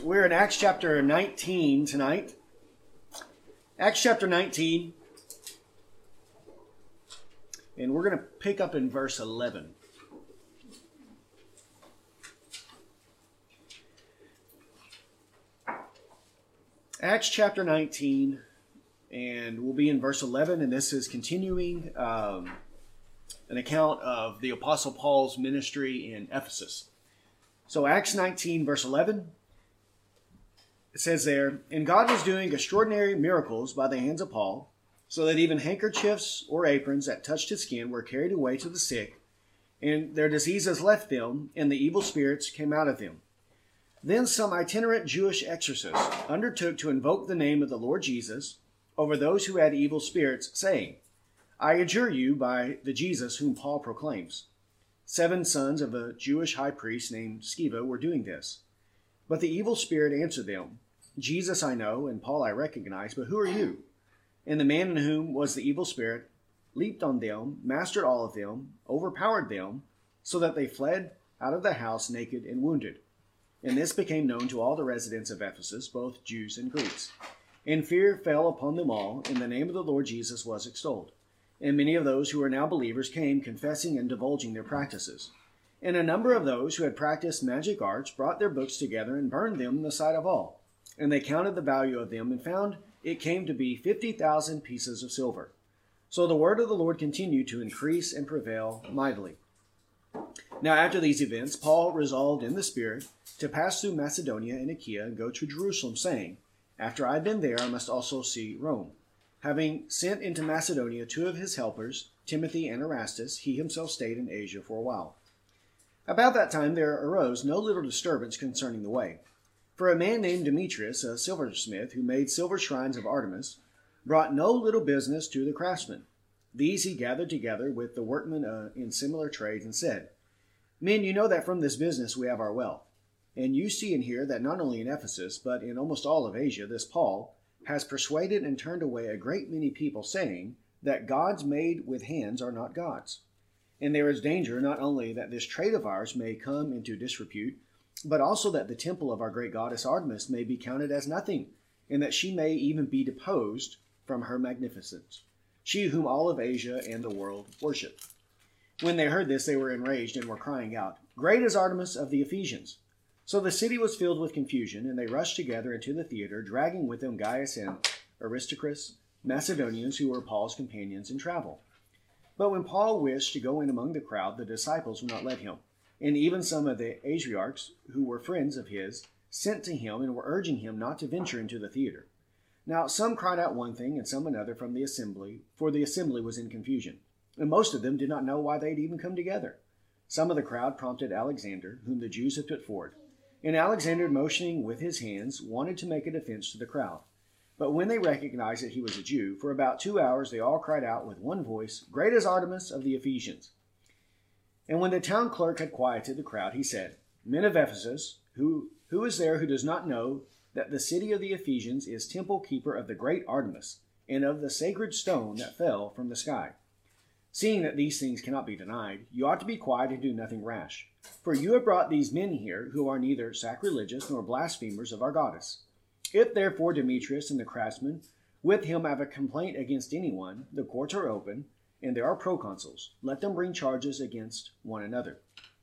We're in Acts chapter 19 tonight. Acts chapter 19. And we're going to pick up in verse 11. Acts chapter 19, and we'll be in verse 11, and this is continuing an account of the Apostle Paul's ministry in Ephesus. So Acts 19, verse 11. It says there, "And God was doing extraordinary miracles by the hands of Paul, so that even handkerchiefs or aprons that touched his skin were carried away to the sick, and their diseases left them, and the evil spirits came out of them. Then some itinerant Jewish exorcists undertook to invoke the name of the Lord Jesus over those who had evil spirits, saying, 'I adjure you by the Jesus whom Paul proclaims.' 7 sons of a Jewish high priest named Sceva were doing this. But the evil spirit answered them, 'Jesus I know, and Paul I recognize, but who are you?' And the man in whom was the evil spirit leaped on them, mastered all of them, overpowered them, so that they fled out of the house naked and wounded. And this became known to all the residents of Ephesus, both Jews and Greeks. And fear fell upon them all, and the name of the Lord Jesus was extolled. And many of those who were now believers came, confessing and divulging their practices. And a number of those who had practiced magic arts brought their books together and burned them in the sight of all. And they counted the value of them and found it came to be 50,000 pieces of silver. So the word of the Lord continued to increase and prevail mightily. Now after these events, Paul resolved in the Spirit to pass through Macedonia and Achaia and go to Jerusalem, saying, 'After I have been there, I must also see Rome.' Having sent into Macedonia 2 of his helpers, Timothy and Erastus, he himself stayed in Asia for a while. About that time there arose no little disturbance concerning the way. For a man named Demetrius, a silversmith, who made silver shrines of Artemis, brought no little business to the craftsmen. These he gathered together with the workmen in similar trades, and said, 'Men, you know that from this business we have our wealth. And you see and hear that not only in Ephesus, but in almost all of Asia, this Paul has persuaded and turned away a great many people, saying that gods made with hands are not gods. And there is danger not only that this trade of ours may come into disrepute, but also that the temple of our great goddess Artemis may be counted as nothing, and that she may even be deposed from her magnificence, she whom all of Asia and the world worship.' When they heard this, they were enraged and were crying out, 'Great is Artemis of the Ephesians!' So the city was filled with confusion, and they rushed together into the theater, dragging with them Gaius and Aristarchus, Macedonians who were Paul's companions in travel. But when Paul wished to go in among the crowd, the disciples would not let him. And even some of the Asiarchs, who were friends of his, sent to him and were urging him not to venture into the theater. Now some cried out one thing and some another from the assembly, for the assembly was in confusion. And most of them did not know why they had even come together. Some of the crowd prompted Alexander, whom the Jews had put forward. And Alexander, motioning with his hands, wanted to make a defense to the crowd. But when they recognized that he was a Jew, for about 2 hours they all cried out with one voice, 'Great is Artemis of the Ephesians!' And when the town clerk had quieted the crowd, he said, 'Men of Ephesus, who is there who does not know that the city of the Ephesians is temple keeper of the great Artemis, and of the sacred stone that fell from the sky? Seeing that these things cannot be denied, you ought to be quiet and do nothing rash. For you have brought these men here who are neither sacrilegious nor blasphemers of our goddess. If therefore Demetrius and the craftsmen with him have a complaint against anyone, the courts are open, and there are proconsuls. Let them bring charges against one another.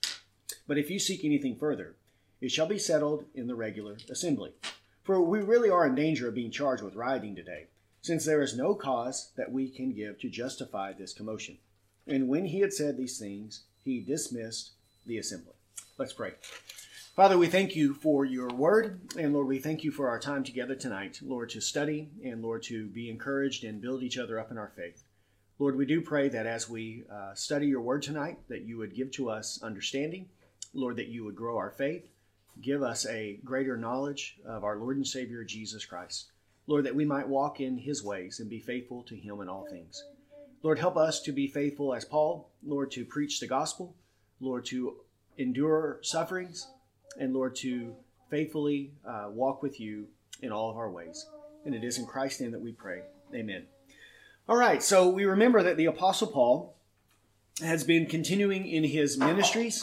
But if you seek anything further, it shall be settled in the regular assembly. For we really are in danger of being charged with rioting today, since there is no cause that we can give to justify this commotion.' And when he had said these things, he dismissed the assembly." Let's pray. Father, we thank you for your word, and Lord, we thank you for our time together tonight, Lord, to study, and Lord, to be encouraged and build each other up in our faith. Lord, we do pray that as we study your word tonight, that you would give to us understanding, Lord, that you would grow our faith, give us a greater knowledge of our Lord and Savior, Jesus Christ. Lord, that we might walk in his ways and be faithful to him in all things. Lord, help us to be faithful as Paul, Lord, to preach the gospel, Lord, to endure sufferings, and Lord, to faithfully walk with you in all of our ways. And it is in Christ's name that we pray. Amen. All right, so we remember that the Apostle Paul has been continuing in his ministries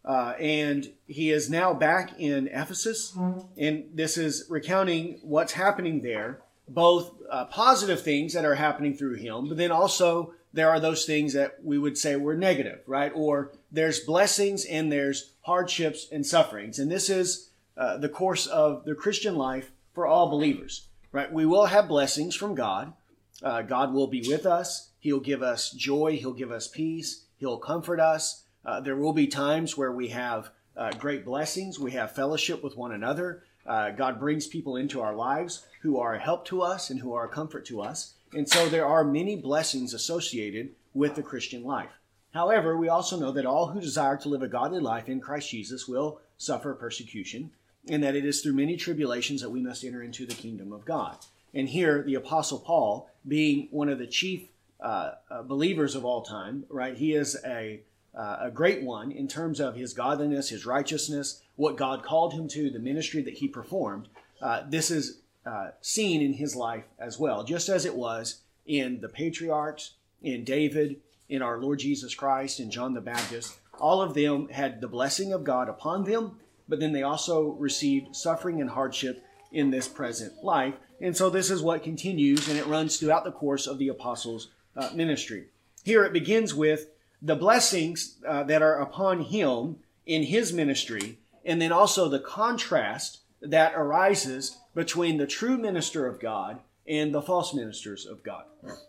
and he is now back in Ephesus, and this is recounting what's happening there, both positive things that are happening through him, but then also there are those things that we would say were negative, right? Or there's blessings and there's hardships and sufferings. And this is the course of the Christian life for all believers, right? We will have blessings from God. God will be with us. He'll give us joy. He'll give us peace. He'll comfort us. There will be times where we have great blessings. We have fellowship with one another. God brings people into our lives who are a help to us and who are a comfort to us. And so there are many blessings associated with the Christian life. However, we also know that all who desire to live a godly life in Christ Jesus will suffer persecution, and that it is through many tribulations that we must enter into the kingdom of God. And here, the Apostle Paul, being one of the chief believers of all time, right? He is a great one in terms of his godliness, his righteousness, what God called him to, the ministry that he performed. This is seen in his life as well, just as it was in the patriarchs, in David, in our Lord Jesus Christ, in John the Baptist. All of them had the blessing of God upon them, but then they also received suffering and hardship in this present life. And so this is what continues, and it runs throughout the course of the apostles' ministry. Here it begins with the blessings that are upon him in his ministry, and then also the contrast that arises between the true minister of God and the false ministers of God.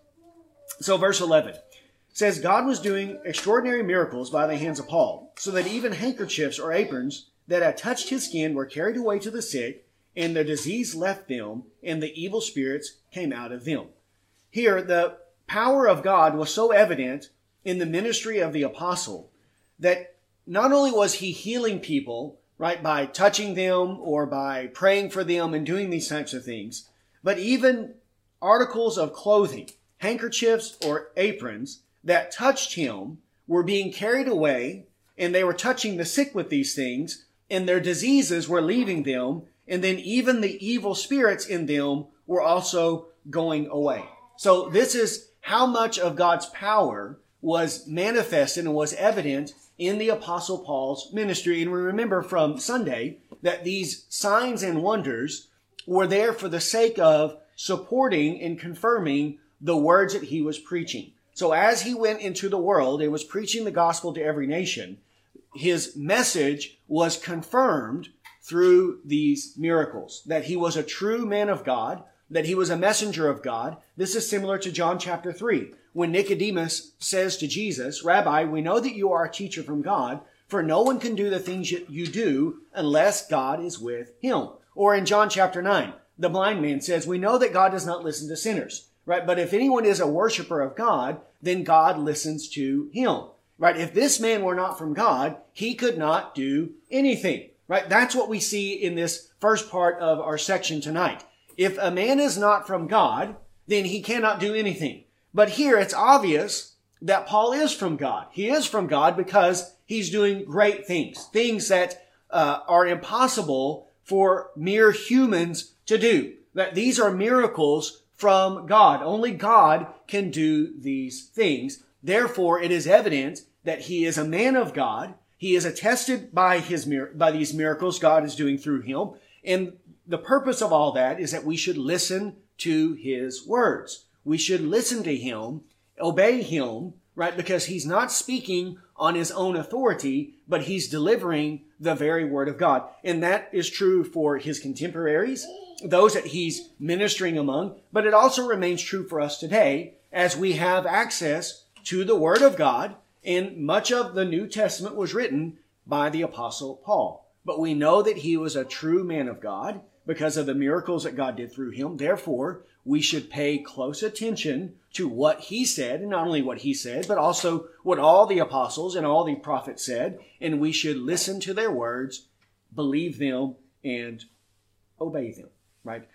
So verse 11 says, God was doing extraordinary miracles by the hands of Paul, so that even handkerchiefs or aprons that had touched his skin were carried away to the sick, and the disease left them, and the evil spirits came out of them. Here, the power of God was so evident in the ministry of the apostle that not only was he healing people, right, by touching them or by praying for them and doing these types of things, but even articles of clothing, handkerchiefs or aprons that touched him were being carried away, and they were touching the sick with these things, and their diseases were leaving them, and then even the evil spirits in them were also going away. So this is how much of God's power was manifested and was evident in the Apostle Paul's ministry. And we remember from Sunday that these signs and wonders were there for the sake of supporting and confirming the words that he was preaching. So as he went into the world and was preaching the gospel to every nation, his message was confirmed through these miracles, that he was a true man of God, that he was a messenger of God. This is similar to John chapter 3, when Nicodemus says to Jesus, Rabbi, we know that you are a teacher from God, for no one can do the things you do unless God is with him. Or in John chapter 9, the blind man says, we know that God does not listen to sinners, right? But if anyone is a worshiper of God, then God listens to him, right? If this man were not from God, he could not do anything, right? That's what we see in this first part of our section tonight. If a man is not from God, then he cannot do anything. But here it's obvious that Paul is from God. He is from God because he's doing great things, things that are impossible for mere humans to do. That these are miracles from God. Only God can do these things. Therefore, it is evident that he is a man of God. He is attested by these miracles God is doing through him. And the purpose of all that is that we should listen to his words. We should listen to him, obey him, right? Because he's not speaking on his own authority, but he's delivering the very word of God. And that is true for his contemporaries, those that he's ministering among, but it also remains true for us today as we have access to the word of God, and much of the New Testament was written by the Apostle Paul. But we know that he was a true man of God because of the miracles that God did through him. Therefore, we should pay close attention to what he said, and not only what he said, but also what all the apostles and all the prophets said, and we should listen to their words, believe them, and obey them, right?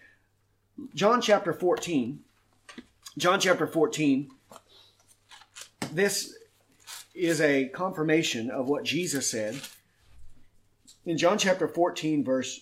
John chapter 14, this is a confirmation of what Jesus said. In John chapter 14, verse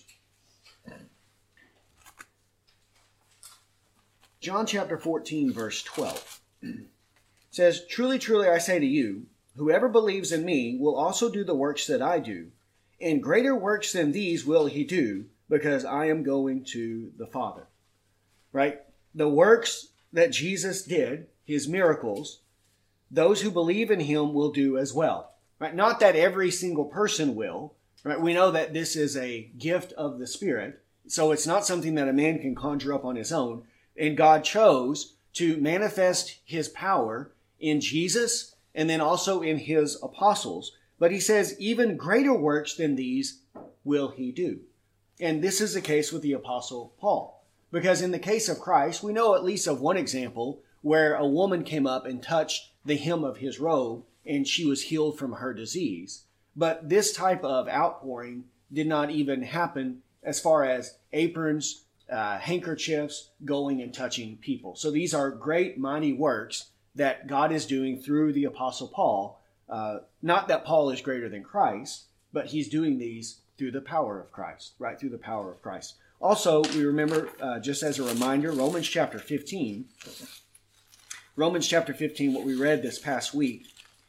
12, it says, Truly, truly, I say to you, whoever believes in me will also do the works that I do, and greater works than these will he do, because I am going to the Father. Right? The works that Jesus did, his miracles, those who believe in him will do as well. Right? Not that every single person will. Right? We know that this is a gift of the Spirit, so it's not something that a man can conjure up on his own. And God chose to manifest his power in Jesus and then also in his apostles. But he says, even greater works than these will he do. And this is the case with the apostle Paul. Because in the case of Christ, we know at least of one example where a woman came up and touched the hem of his robe and she was healed from her disease. But this type of outpouring did not even happen as far as aprons, handkerchiefs, going and touching people. So these are great, mighty works that God is doing through the apostle Paul. Not that Paul is greater than Christ, but he's doing these through the power of Christ, right? Through the power of Christ. Also, we remember, just as a reminder, Romans chapter 15. Romans chapter 15, what we read this past week.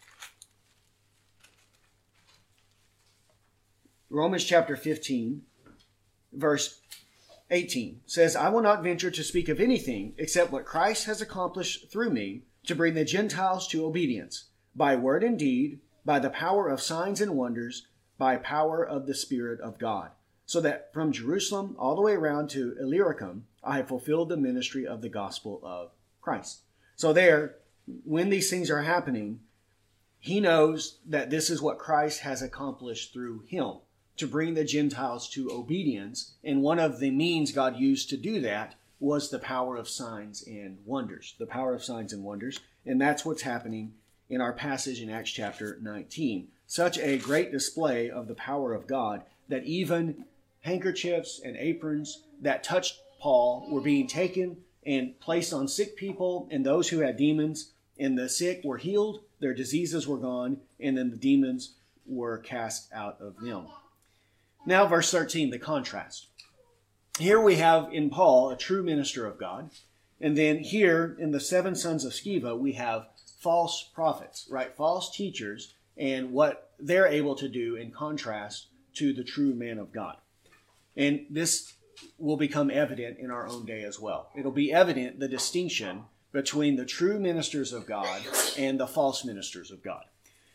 Romans chapter 15, verse 18 says, I will not venture to speak of anything except what Christ has accomplished through me to bring the Gentiles to obedience, by word and deed, by the power of signs and wonders, by power of the Spirit of God. So that from Jerusalem all the way around to Illyricum, I have fulfilled the ministry of the gospel of Christ. So there, when these things are happening, he knows that this is what Christ has accomplished through him, to bring the Gentiles to obedience. And one of the means God used to do that was the power of signs and wonders. The power of signs and wonders. And that's what's happening in our passage in Acts chapter 19. Such a great display of the power of God that even handkerchiefs and aprons that touched Paul were being taken and placed on sick people and those who had demons. And the sick were healed, their diseases were gone, and then the demons were cast out of them. Now, verse 13, the contrast. Here we have in Paul a true minister of God. And then here in the 7 sons of Sceva, we have false prophets, right? False teachers and what they're able to do in contrast to the true man of God. And this will become evident in our own day as well. It'll be evident the distinction between the true ministers of God and the false ministers of God.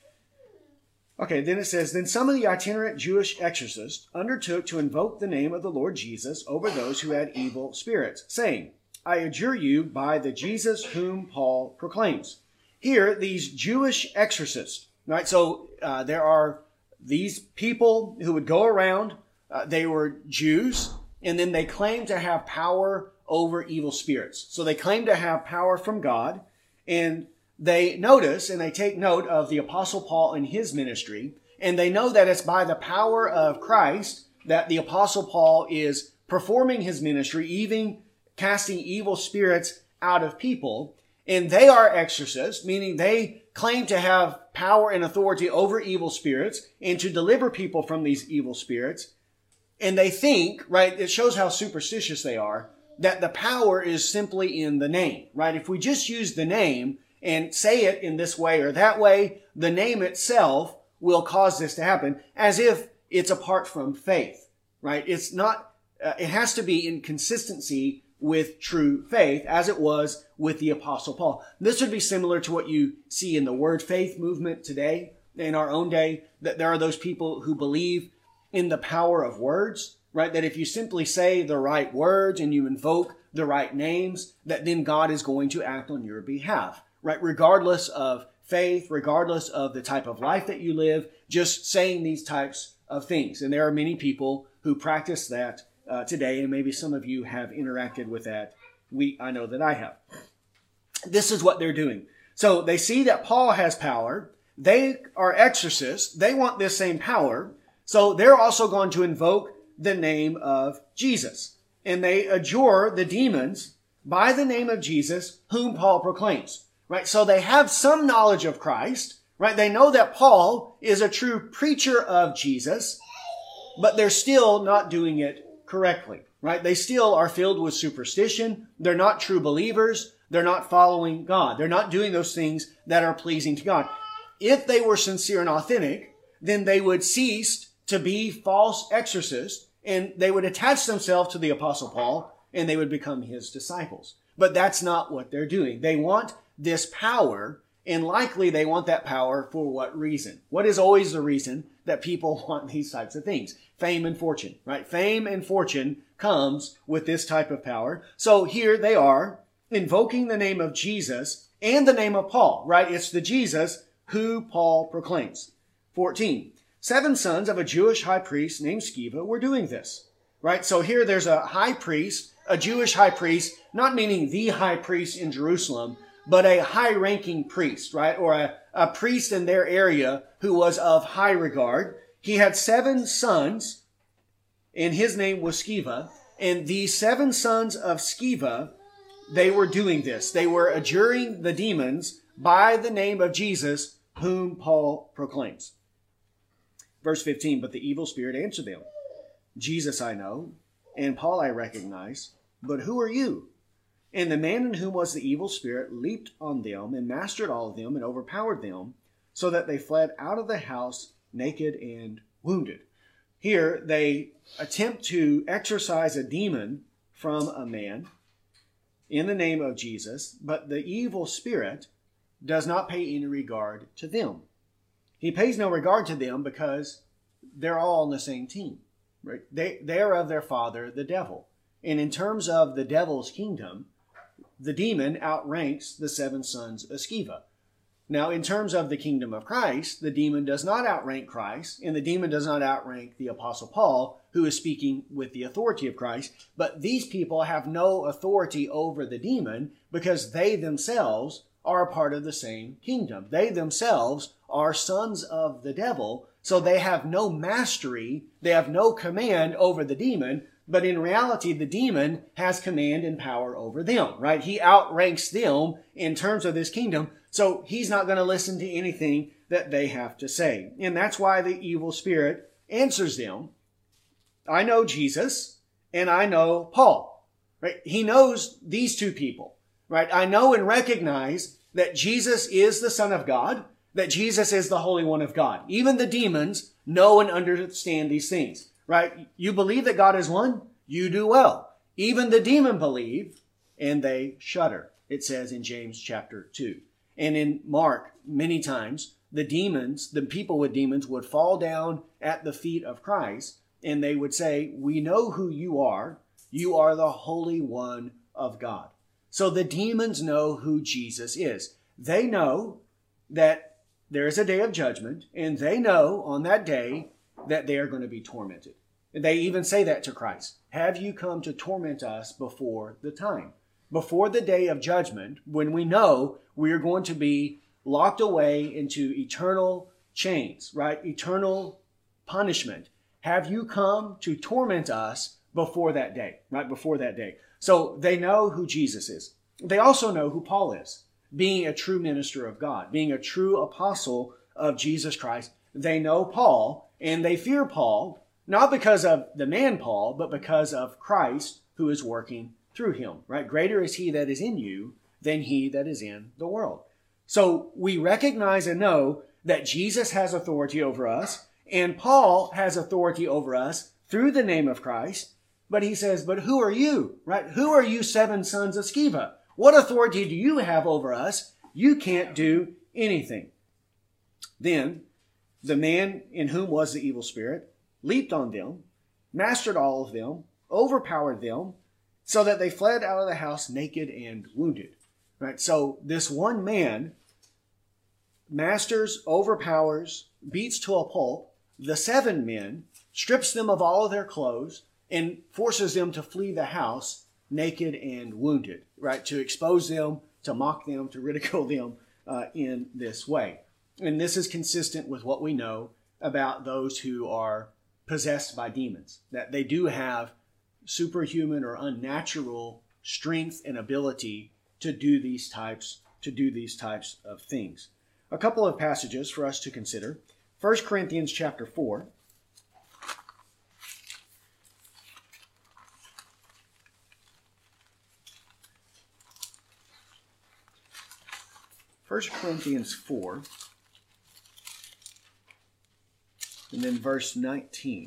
Okay, then it says, then some of the itinerant Jewish exorcists undertook to invoke the name of the Lord Jesus over those who had evil spirits, saying, I adjure you by the Jesus whom Paul proclaims. Here, these Jewish exorcists, right? So there are these people who would go around, they were Jews, and then they claimed to have power over evil spirits. So they claimed to have power from God, and they notice and they take note of the Apostle Paul and his ministry, and they know that it's by the power of Christ that the Apostle Paul is performing his ministry, even casting evil spirits out of people. And they are exorcists, meaning they claim to have power and authority over evil spirits and to deliver people from these evil spirits. And they think, right, it shows how superstitious they are, that the power is simply in the name, right? If we just use the name and say it in this way or that way, the name itself will cause this to happen, as if it's apart from faith, right? It's not, it has to be in consistency with true faith, as it was with the Apostle Paul. This would be similar to what you see in the word faith movement today, in our own day, that there are those people who believe in the power of words, right? That if you simply say the right words and you invoke the right names, that then God is going to act on your behalf, right? Regardless of faith, regardless of the type of life that you live, just saying these types of things. And there are many people who practice that today, and maybe some of you have interacted with that. I know that I have. This is what they're doing. So they see that Paul has power. They are exorcists. They want this same power. So they're also going to invoke the name of Jesus. And they adjure the demons by the name of Jesus, whom Paul proclaims. Right? So they have some knowledge of Christ. Right? They know that Paul is a true preacher of Jesus, but they're still not doing it correctly. Right? They still are filled with superstition. They're not true believers. They're not following God. They're not doing those things that are pleasing to God. if they were sincere and authentic, then they would cease to be false exorcists, and they would attach themselves to the Apostle Paul, and they would become his disciples. But that's not what they're doing. They want this power, and likely they want that power for what reason? What is always the reason that people want these types of things? Fame and fortune, right? Fame and fortune comes with this type of power. So here they are invoking the name of Jesus and the name of Paul, right? It's the Jesus who Paul proclaims. 14. 7 sons of a Jewish high priest named Sceva were doing this, right? So here there's a high priest, a Jewish high priest, not meaning the high priest in Jerusalem, but a high-ranking priest, right? Or a priest in their area who was of high regard. He had 7 sons, and his name was Sceva. And these 7 sons of Sceva, they were doing this. They were adjuring the demons by the name of Jesus, whom Paul proclaims. Verse 15, but the evil spirit answered them, Jesus I know, and Paul I recognize, but who are you? And the man in whom was the evil spirit leaped on them and mastered all of them and overpowered them, so that they fled out of the house naked and wounded. Here they attempt to exorcise a demon from a man in the name of Jesus, but the evil spirit does not pay any regard to them. He pays no regard to them because they're all on the same team. Right? They are of their father, the devil. And in terms of the devil's kingdom, the demon outranks the 7 sons of Sceva. Now, in terms of the kingdom of Christ, the demon does not outrank Christ, and the demon does not outrank the Apostle Paul, who is speaking with the authority of Christ. But these people have no authority over the demon because they themselves are a part of the same kingdom. They themselves are sons of the devil, so they have no mastery, they have no command over the demon, but in reality, the demon has command and power over them, right? He outranks them in terms of this kingdom, so he's not going to listen to anything that they have to say. And that's why the evil spirit answers them, I know Jesus, and I know Paul, right? He knows these 2 people, right? I know and recognize that Jesus is the Son of God, that Jesus is the Holy One of God. Even the demons know and understand these things, right? You believe that God is one? You do well. Even the demon believe, and they shudder, it says in James chapter 2. And in Mark, many times, the people with demons would fall down at the feet of Christ, and they would say, we know who you are. You are the Holy One of God. So the demons know who Jesus is. They know that there is a day of judgment, and they know on that day that they are going to be tormented. And they even say that to Christ. Have you come to torment us before the time? Before the day of judgment, when we know we are going to be locked away into eternal chains, right? Eternal punishment. Have you come to torment us before that day, right? Before that day. So they know who Jesus is. They also know who Paul is, being a true minister of God, being a true apostle of Jesus Christ. They know Paul, and they fear Paul, not because of the man Paul, but because of Christ who is working through him, right? Greater is he that is in you than he that is in the world. So we recognize and know that Jesus has authority over us, and Paul has authority over us through the name of Christ. But he says, but who are you, right? Who are you 7 sons of Sceva? What authority do you have over us? You can't do anything. Then the man in whom was the evil spirit leaped on them, mastered all of them, overpowered them, so that they fled out of the house naked and wounded. Right? So this one man masters, overpowers, beats to a pulp the 7 men, strips them of all of their clothes, and forces them to flee the house naked and wounded, right? To expose them, to mock them, to ridicule them in this way. And this is consistent with what we know about those who are possessed by demons, that they do have superhuman or unnatural strength and ability to do these types of things. A couple of passages for us to consider. 1 Corinthians chapter 4. 1 Corinthians 4. and then verse 19.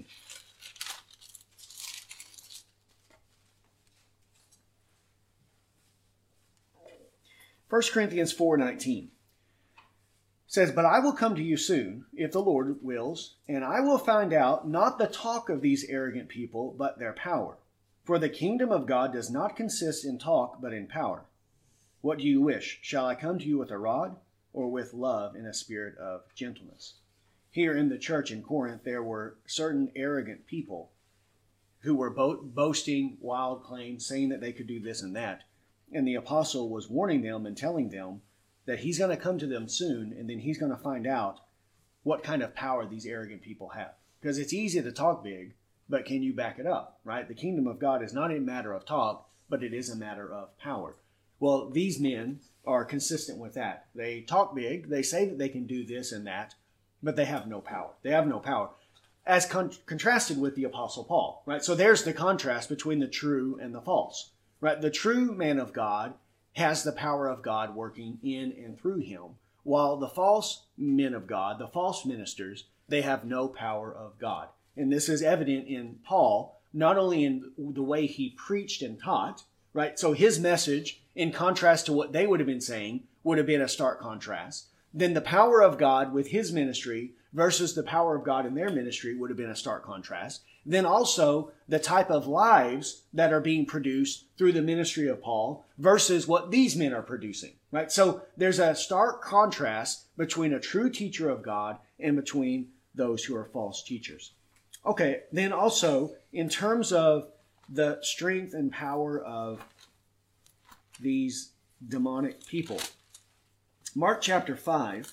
1 Corinthians 4:19 says, "But I will come to you soon, if the Lord wills, and I will find out not the talk of these arrogant people, but their power. For the kingdom of God does not consist in talk, but in power. What do you wish? Shall I come to you with a rod, or with love and a spirit of gentleness?" Here in the church in Corinth, there were certain arrogant people who were boasting wild claims, saying that they could do this and that. And the apostle was warning them and telling them that he's going to come to them soon, and then he's going to find out what kind of power these arrogant people have. Because it's easy to talk big, but can you back it up, right? The kingdom of God is not a matter of talk, but it is a matter of power. Well, these men are consistent with that. They talk big, they say that they can do this and that, but they have no power. They have no power. As contrasted with the apostle Paul, right? So there's the contrast between the true and the false. Right, the true man of God has the power of God working in and through him, while the false men of God, the false ministers, they have no power of God. And this is evident in Paul, not only in the way he preached and taught, right? So his message, in contrast to what they would have been saying, would have been a stark contrast. Then the power of God with his ministry versus the power of God in their ministry would have been a stark contrast. Then also the type of lives that are being produced through the ministry of Paul versus what these men are producing, right? So there's a stark contrast between a true teacher of God and between those who are false teachers. Okay, then also in terms of the strength and power of these demonic people, Mark chapter 5.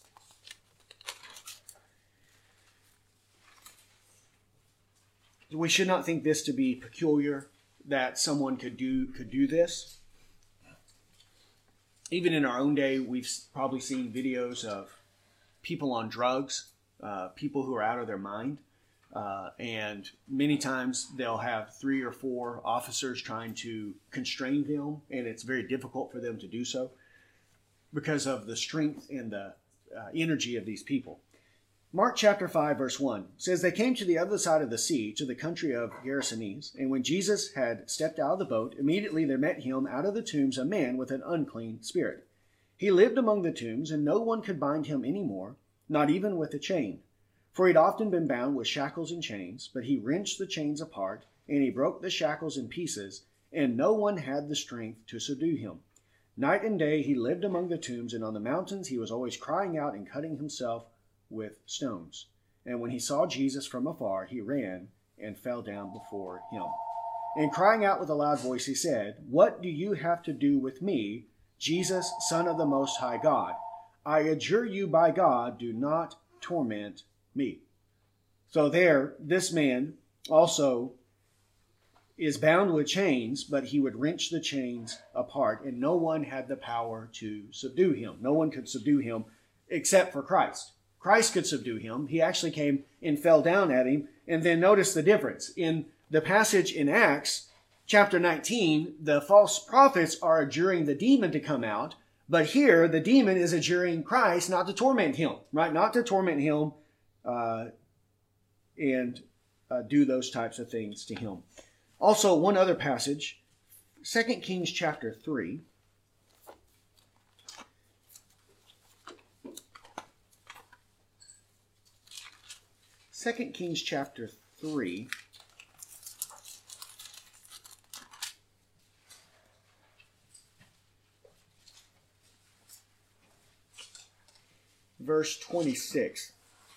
We should not think this to be peculiar, that someone could do this. Even in our own day, we've probably seen videos of people on drugs, people who are out of their mind. And many times they'll have 3 or 4 officers trying to constrain them, and it's very difficult for them to do so because of the strength and the energy of these people. Mark chapter 5, verse 1 says, "They came to the other side of the sea, to the country of Gerasenes. And when Jesus had stepped out of the boat, immediately there met him out of the tombs a man with an unclean spirit. He lived among the tombs, and no one could bind him any more, not even with a chain. For he'd often been bound with shackles and chains, but he wrenched the chains apart, and he broke the shackles in pieces, and no one had the strength to subdue him. Night and day he lived among the tombs, and on the mountains he was always crying out and cutting himself with stones. And when he saw Jesus from afar, he ran and fell down before him. And crying out with a loud voice, he said, 'What do you have to do with me, Jesus, Son of the Most High God? I adjure you by God, do not torment me.'" So there, this man also is bound with chains, but he would wrench the chains apart, and no one had the power to subdue him. No one could subdue him except for Christ. Christ could subdue him. He actually came and fell down at him. And then notice the difference. In the passage in Acts chapter 19, the false prophets are adjuring the demon to come out. But here, the demon is adjuring Christ not to torment him, right? Not to torment him and do those types of things to him. Also, one other passage, 2 Kings chapter 3. 2 Kings chapter 3. Verse 26.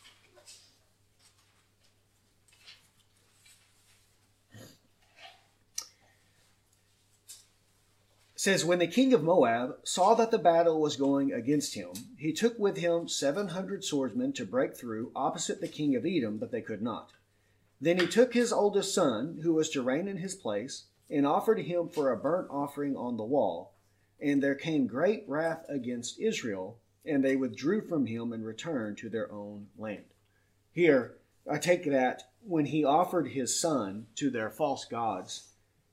Says, "When the king of Moab saw that the battle was going against him, he took with him 700 swordsmen to break through opposite the king of Edom, but they could not. Then he took his oldest son, who was to reign in his place, and offered him for a burnt offering on the wall. And there came great wrath against Israel, and they withdrew from him and returned to their own land." Here, I take that when he offered his son to their false gods,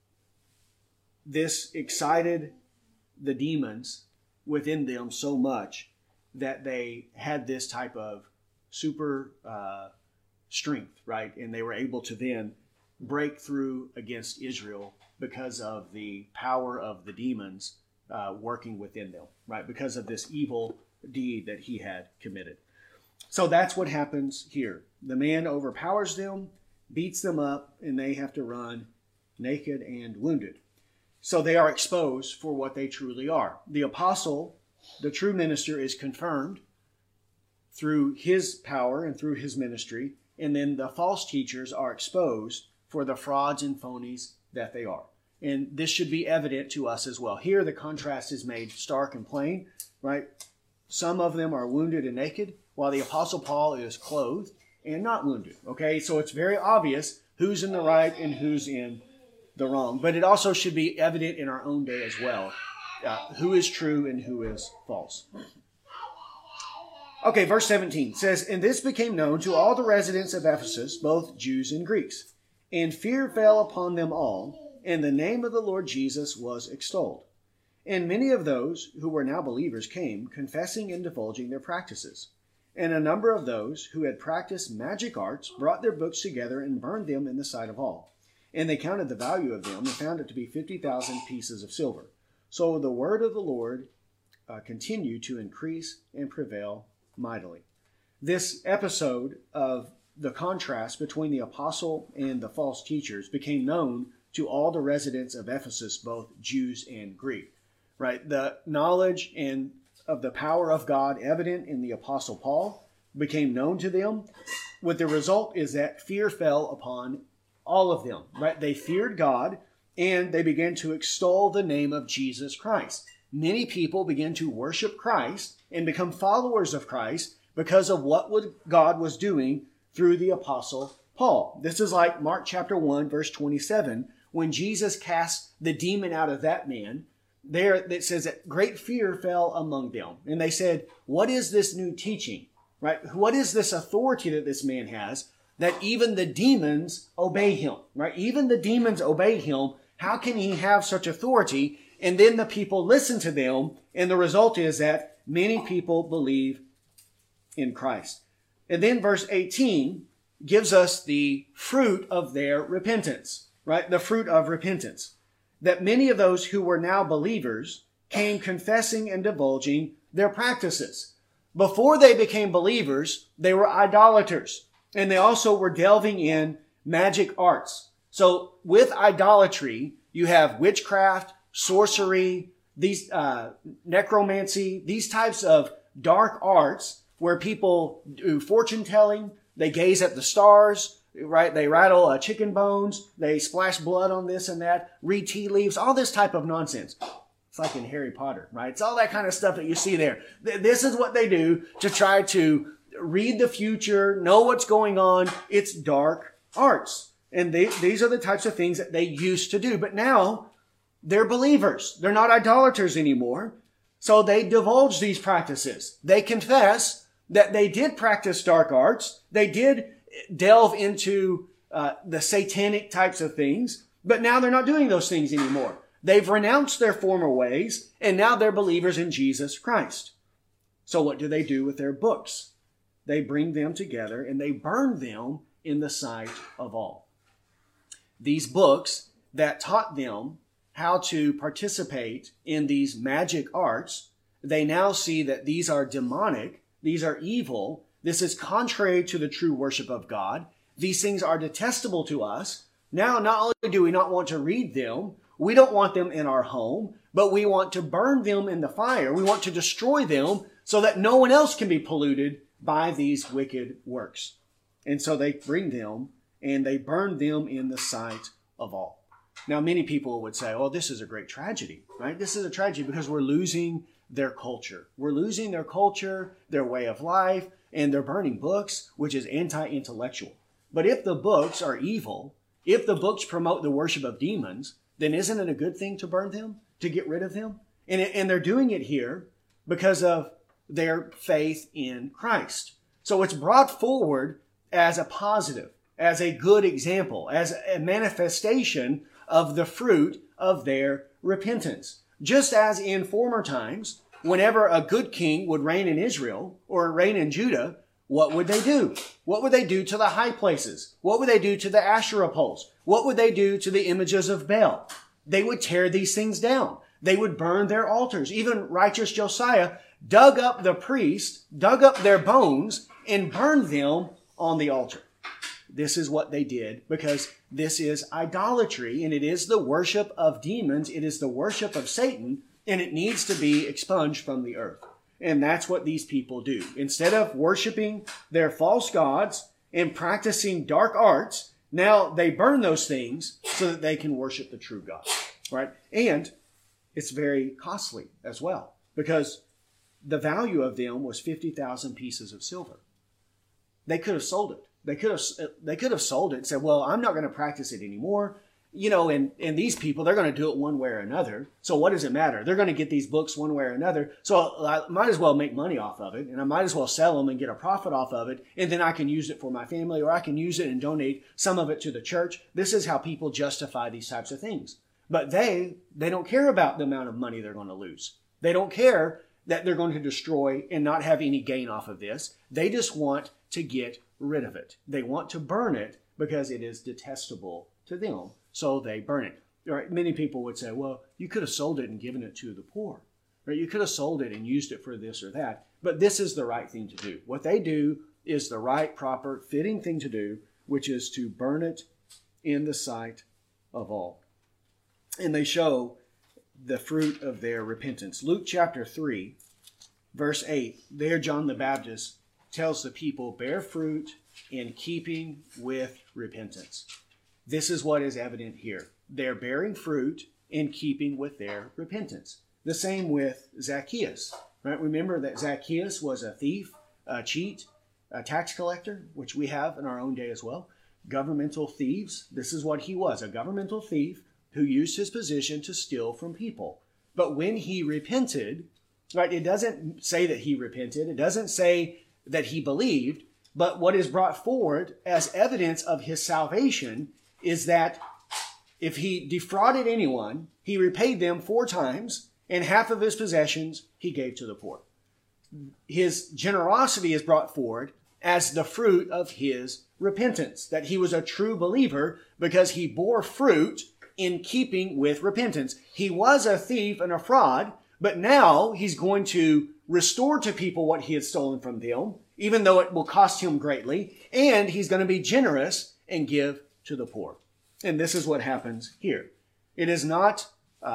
this excited the demons within them so much that they had this type of super strength, right? And they were able to then break through against Israel because of the power of the demons working within them, right? Because of this evil deed that he had committed. So that's what happens here. The man overpowers them, beats them up, and they have to run naked and wounded. So they are exposed for what they truly are. The apostle, the true minister, is confirmed through his power and through his ministry, and then the false teachers are exposed for the frauds and phonies that they are. And this should be evident to us as well. Here the contrast is made stark and plain, right? Some of them are wounded and naked, while the apostle Paul is clothed and not wounded. Okay, so it's very obvious who's in the right and who's in the wrong. But it also should be evident in our own day as well, who is true and who is false. Okay, verse 17 says, "And this became known to all the residents of Ephesus, both Jews and Greeks. And fear fell upon them all, and the name of the Lord Jesus was extolled. And many of those who were now believers came, confessing and divulging their practices. And a number of those who had practiced magic arts brought their books together and burned them in the sight of all. And they counted the value of them and found it to be 50,000 pieces of silver. So the word of the Lord continued to increase and prevail mightily." This episode of the contrast between the apostle and the false teachers became known to all the residents of Ephesus, both Jews and Greek. Right? The knowledge and of the power of God evident in the apostle Paul became known to them. What the result is that fear fell upon all of them. Right? They feared God and they began to extol the name of Jesus Christ. Many people began to worship Christ and become followers of Christ because of what God was doing through the apostle Paul. This is like Mark chapter 1, verse 27, when Jesus cast the demon out of that man. There it says that great fear fell among them. And they said, what is this new teaching? Right? What is this authority that this man has that even the demons obey him? Right? Even the demons obey him. How can he have such authority? And then the people listen to them, and the result is that many people believe in Christ. And then verse 18 gives us the fruit of their repentance, right? The fruit of repentance. That many of those who were now believers came confessing and divulging their practices. Before they became believers, they were idolaters, and they also were delving in magic arts. So with idolatry, you have witchcraft, sorcery, these necromancy, these types of dark arts where people do fortune telling, they gaze at the stars, right? They rattle chicken bones, they splash blood on this and that, read tea leaves, all this type of nonsense. It's like in Harry Potter, right? It's all that kind of stuff that you see there. This is what they do to try to read the future, know what's going on. It's dark arts. And these are the types of things that they used to do. But now they're believers. They're not idolaters anymore. So they divulge these practices. They confess that they did practice dark arts. They did delve into the satanic types of things. But now they're not doing those things anymore. They've renounced their former ways, and now they're believers in Jesus Christ. So what do they do with their books? They bring them together and they burn them in the sight of all. These books that taught them how to participate in these magic arts, they now see that these are demonic, these are evil, this is contrary to the true worship of God. These things are detestable to us. Now, not only do we not want to read them, we don't want them in our home, but we want to burn them in the fire. We want to destroy them so that no one else can be polluted by these wicked works. And so they bring them and they burn them in the sight of all. Now, many people would say, oh, this is a great tragedy, right? This is a tragedy because we're losing their culture. We're losing their culture, their way of life, and they're burning books, which is anti-intellectual. But if the books are evil, if the books promote the worship of demons, then isn't it a good thing to burn them, to get rid of them? And they're doing it here because of their faith in Christ. So it's brought forward as a positive, as a good example, as a manifestation of the fruit of their repentance. Just as in former times, whenever a good king would reign in Israel or reign in Judah, what would they do? What would they do to the high places? What would they do to the Asherah poles? What would they do to the images of Baal? They would tear these things down. They would burn their altars. Even righteous Josiah dug up the priests, dug up their bones, and burned them on the altar. This is what they did because this is idolatry, and it is the worship of demons. It is the worship of Satan, and it needs to be expunged from the earth. And that's what these people do. Instead of worshiping their false gods and practicing dark arts, now they burn those things so that they can worship the true God, right? And it's very costly as well because the value of them was 50,000 pieces of silver. They could have sold it. They could have sold it and said, well, I'm not going to practice it anymore. You know, and these people, they're going to do it one way or another. So what does it matter? They're going to get these books one way or another. So I might as well make money off of it. And I might as well sell them and get a profit off of it. And then I can use it for my family, or I can use it and donate some of it to the church. This is how people justify these types of things. But they don't care about the amount of money they're going to lose. They don't care that they're going to destroy and not have any gain off of this. They just want to get rid of it. They want to burn it because it is detestable to them. So they burn it. Right? Many people would say, well, you could have sold it and given it to the poor. Right? You could have sold it and used it for this or that. But this is the right thing to do. What they do is the right, proper, fitting thing to do, which is to burn it in the sight of all. And they show the fruit of their repentance. Luke chapter 3, verse 8, there John the Baptist tells the people, bear fruit in keeping with repentance. This is what is evident here. They're bearing fruit in keeping with their repentance. The same with Zacchaeus. Right? Remember that Zacchaeus was a thief, a cheat, a tax collector, which we have in our own day as well. Governmental thieves. This is what he was, a governmental thief who used his position to steal from people. But when he repented, right, it doesn't say that he repented. It doesn't say that he believed. But what is brought forward as evidence of his salvation is that if he defrauded anyone, he repaid them 4 times, and half of his possessions he gave to the poor. His generosity is brought forward as the fruit of his repentance, that he was a true believer because he bore fruit in keeping with repentance. He was a thief and a fraud, but now he's going to restore to people what he had stolen from them, even though it will cost him greatly, and he's going to be generous and give to the poor. And this is what happens here. It is not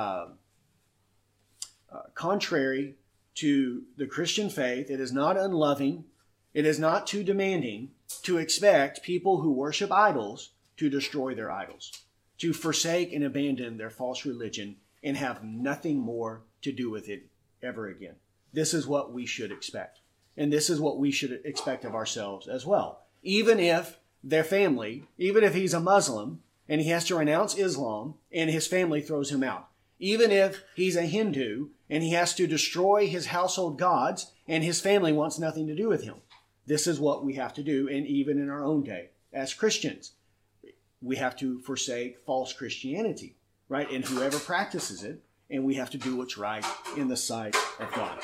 contrary to the Christian faith. It is not unloving. It is not too demanding to expect people who worship idols to destroy their idols, to forsake and abandon their false religion and have nothing more to do with it ever again. This is what we should expect. And this is what we should expect of ourselves as well. Even if their family, even if he's a Muslim and he has to renounce Islam and his family throws him out. Even if he's a Hindu and he has to destroy his household gods and his family wants nothing to do with him. This is what we have to do. And even in our own day as Christians, we have to forsake false Christianity, right? And whoever practices it, and we have to do what's right in the sight of God.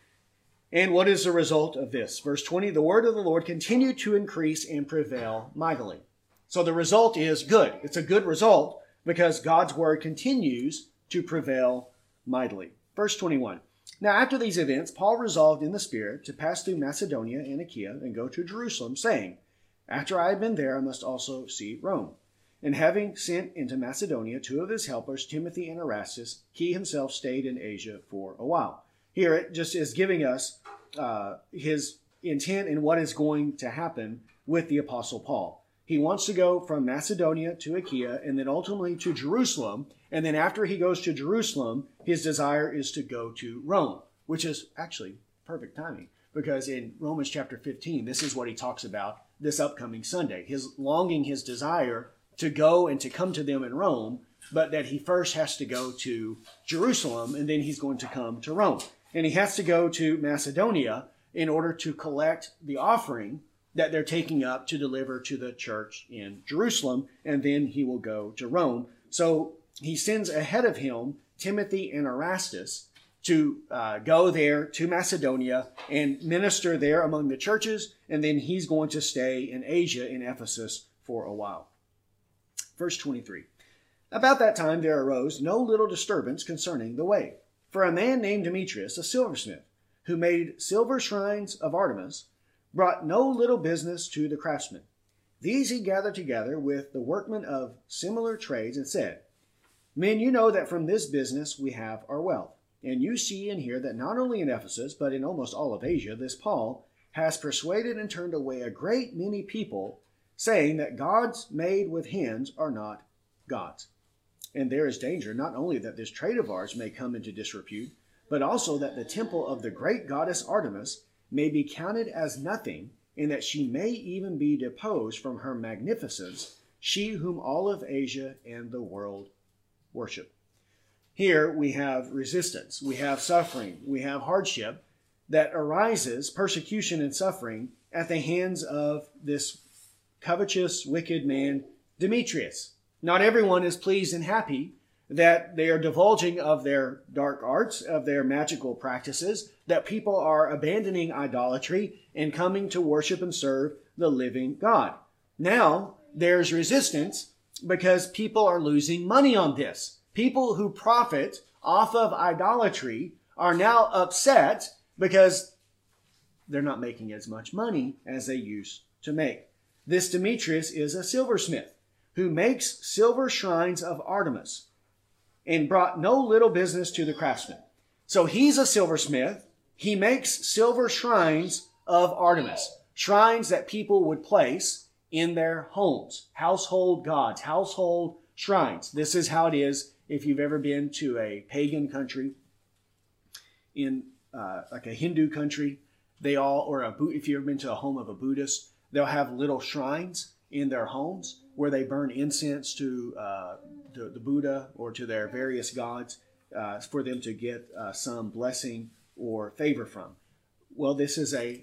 And what is the result of this? Verse 20, the word of the Lord continued to increase and prevail mightily. So the result is good. It's a good result because God's word continues to prevail mightily. Verse 21, now after these events, Paul resolved in the Spirit to pass through Macedonia and Achaia and go to Jerusalem, saying, after I have been there, I must also see Rome. And having sent into Macedonia 2 of his helpers, Timothy and Erastus, he himself stayed in Asia for a while. Here it just is giving us his intent and what is going to happen with the Apostle Paul. He wants to go from Macedonia to Achaia and then ultimately to Jerusalem. And then after he goes to Jerusalem, his desire is to go to Rome, which is actually perfect timing. Because in Romans chapter 15, this is what he talks about this upcoming Sunday. His longing, his desire to go and to come to them in Rome, but that he first has to go to Jerusalem and then he's going to come to Rome. And he has to go to Macedonia in order to collect the offering that they're taking up to deliver to the church in Jerusalem, and then he will go to Rome. So he sends ahead of him Timothy and Erastus, to go there to Macedonia and minister there among the churches, and then he's going to stay in Asia, in Ephesus, for a while. Verse 23. About that time there arose no little disturbance concerning the way. For a man named Demetrius, a silversmith, who made silver shrines of Artemis, brought no little business to the craftsmen. These he gathered together with the workmen of similar trades and said, Men, you know that from this business we have our wealth. And you see and hear that not only in Ephesus, but in almost all of Asia, this Paul has persuaded and turned away a great many people, saying that gods made with hands are not gods. And there is danger not only that this trade of ours may come into disrepute, but also that the temple of the great goddess Artemis may be counted as nothing, and that she may even be deposed from her magnificence, she whom all of Asia and the world worship. Here we have resistance, we have suffering, we have hardship that arises, persecution and suffering, at the hands of this covetous, wicked man, Demetrius. Not everyone is pleased and happy that they are divulging of their dark arts, of their magical practices, that people are abandoning idolatry and coming to worship and serve the living God. Now, there's resistance because people are losing money on this. People who profit off of idolatry are now upset because they're not making as much money as they used to make. This Demetrius is a silversmith who makes silver shrines of Artemis and brought no little business to the craftsmen. So he's a silversmith. He makes silver shrines of Artemis, shrines that people would place in their homes, household gods, household shrines. This is how it is if you've ever been to a pagan country, in like a Hindu country. If you've ever been to a home of a Buddhist, they'll have little shrines in their homes where they burn incense to the Buddha or to their various gods for them to get some blessing or favor from. Well, this is a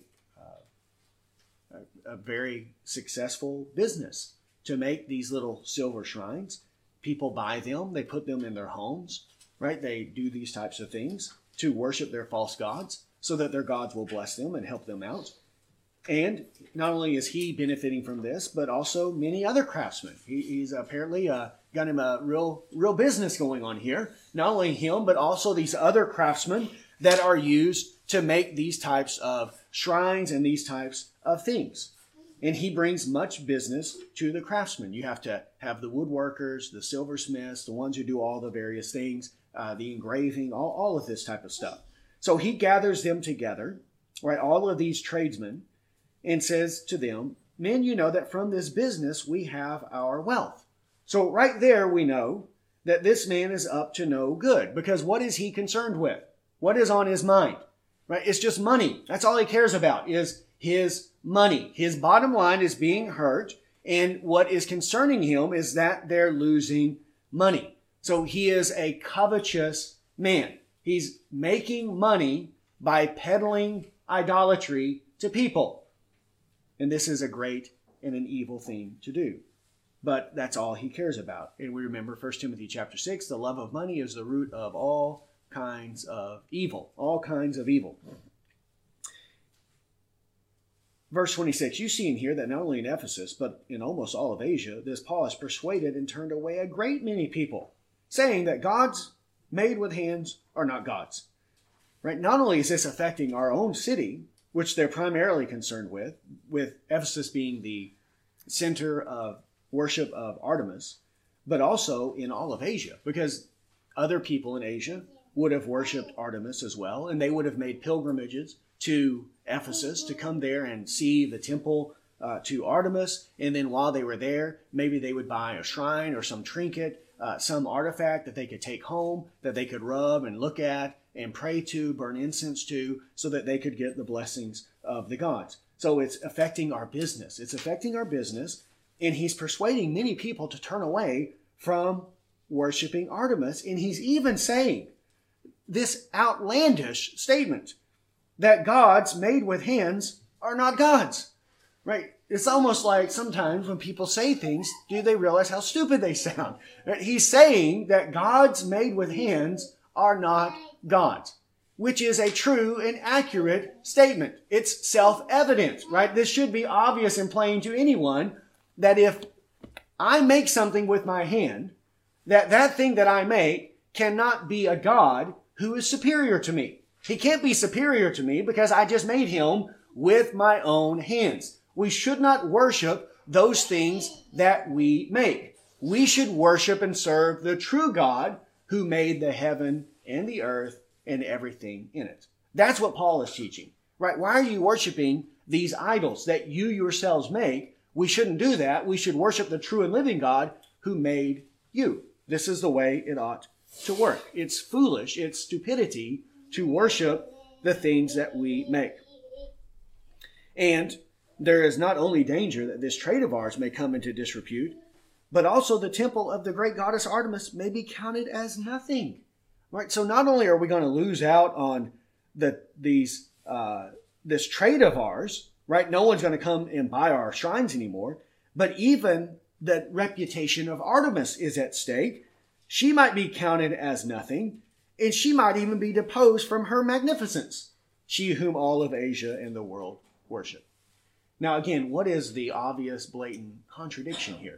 very successful business to make these little silver shrines. People buy them, they put them in their homes, right? They do these types of things to worship their false gods so that their gods will bless them and help them out. And not only is he benefiting from this, but also many other craftsmen. He's apparently got him a real business going on here. Not only him, but also these other craftsmen that are used to make these types of shrines and these types of things. And he brings much business to the craftsmen. You have to have the woodworkers, the silversmiths, the ones who do all the various things, the engraving, all of this type of stuff. So he gathers them together, right, all of these tradesmen, and says to them, Men, you know that from this business we have our wealth. So right there we know that this man is up to no good, because what is he concerned with? What is on his mind? Right? It's just money. That's all he cares about, is his money. His bottom line is being hurt, and what is concerning him is that they're losing money. So he is a covetous man. He's making money by peddling idolatry to people. And this is a great and an evil thing to do. But that's all he cares about. And we remember 1 Timothy chapter 6, the love of money is the root of all kinds of evil. All kinds of evil. Verse 26, you see and hear that not only in Ephesus, but in almost all of Asia, this Paul has persuaded and turned away a great many people, saying that gods made with hands are not gods. Right? Not only is this affecting our own city, which they're primarily concerned with Ephesus being the center of worship of Artemis, but also in all of Asia, because other people in Asia would have worshipped Artemis as well, and they would have made pilgrimages to Ephesus to come there and see the temple to Artemis. And then while they were there, maybe they would buy a shrine or some trinket, some artifact that they could take home, that they could rub and look at and pray to, burn incense to, so that they could get the blessings of the gods. So it's affecting our business. It's affecting our business, and he's persuading many people to turn away from worshiping Artemis. And he's even saying this outlandish statement that gods made with hands are not gods, right? It's almost like sometimes when people say things, do they realize how stupid they sound? Right? He's saying that gods made with hands are not gods. which is a true and accurate statement. It's self-evident, right? This should be obvious and plain to anyone that if I make something with my hand, that thing that I make cannot be a God who is superior to me. He can't be superior to me because I just made him with my own hands. We should not worship those things that we make. We should worship and serve the true God who made the heaven and the earth and everything in it. That's what Paul is teaching, right? Why are you worshiping these idols that you yourselves make? We shouldn't do that. We should worship the true and living God who made you. This is the way it ought to work. It's foolish, it's stupidity to worship the things that we make. And there is not only danger that this trade of ours may come into disrepute, but also the temple of the great goddess Artemis may be counted as nothing. Right? So not only are we going to lose out on this trade of ours, right? No one's going to come and buy our shrines anymore, but even the reputation of Artemis is at stake. She might be counted as nothing, and she might even be deposed from her magnificence, she whom all of Asia and the world worship. Now, again, what is the obvious, blatant contradiction here?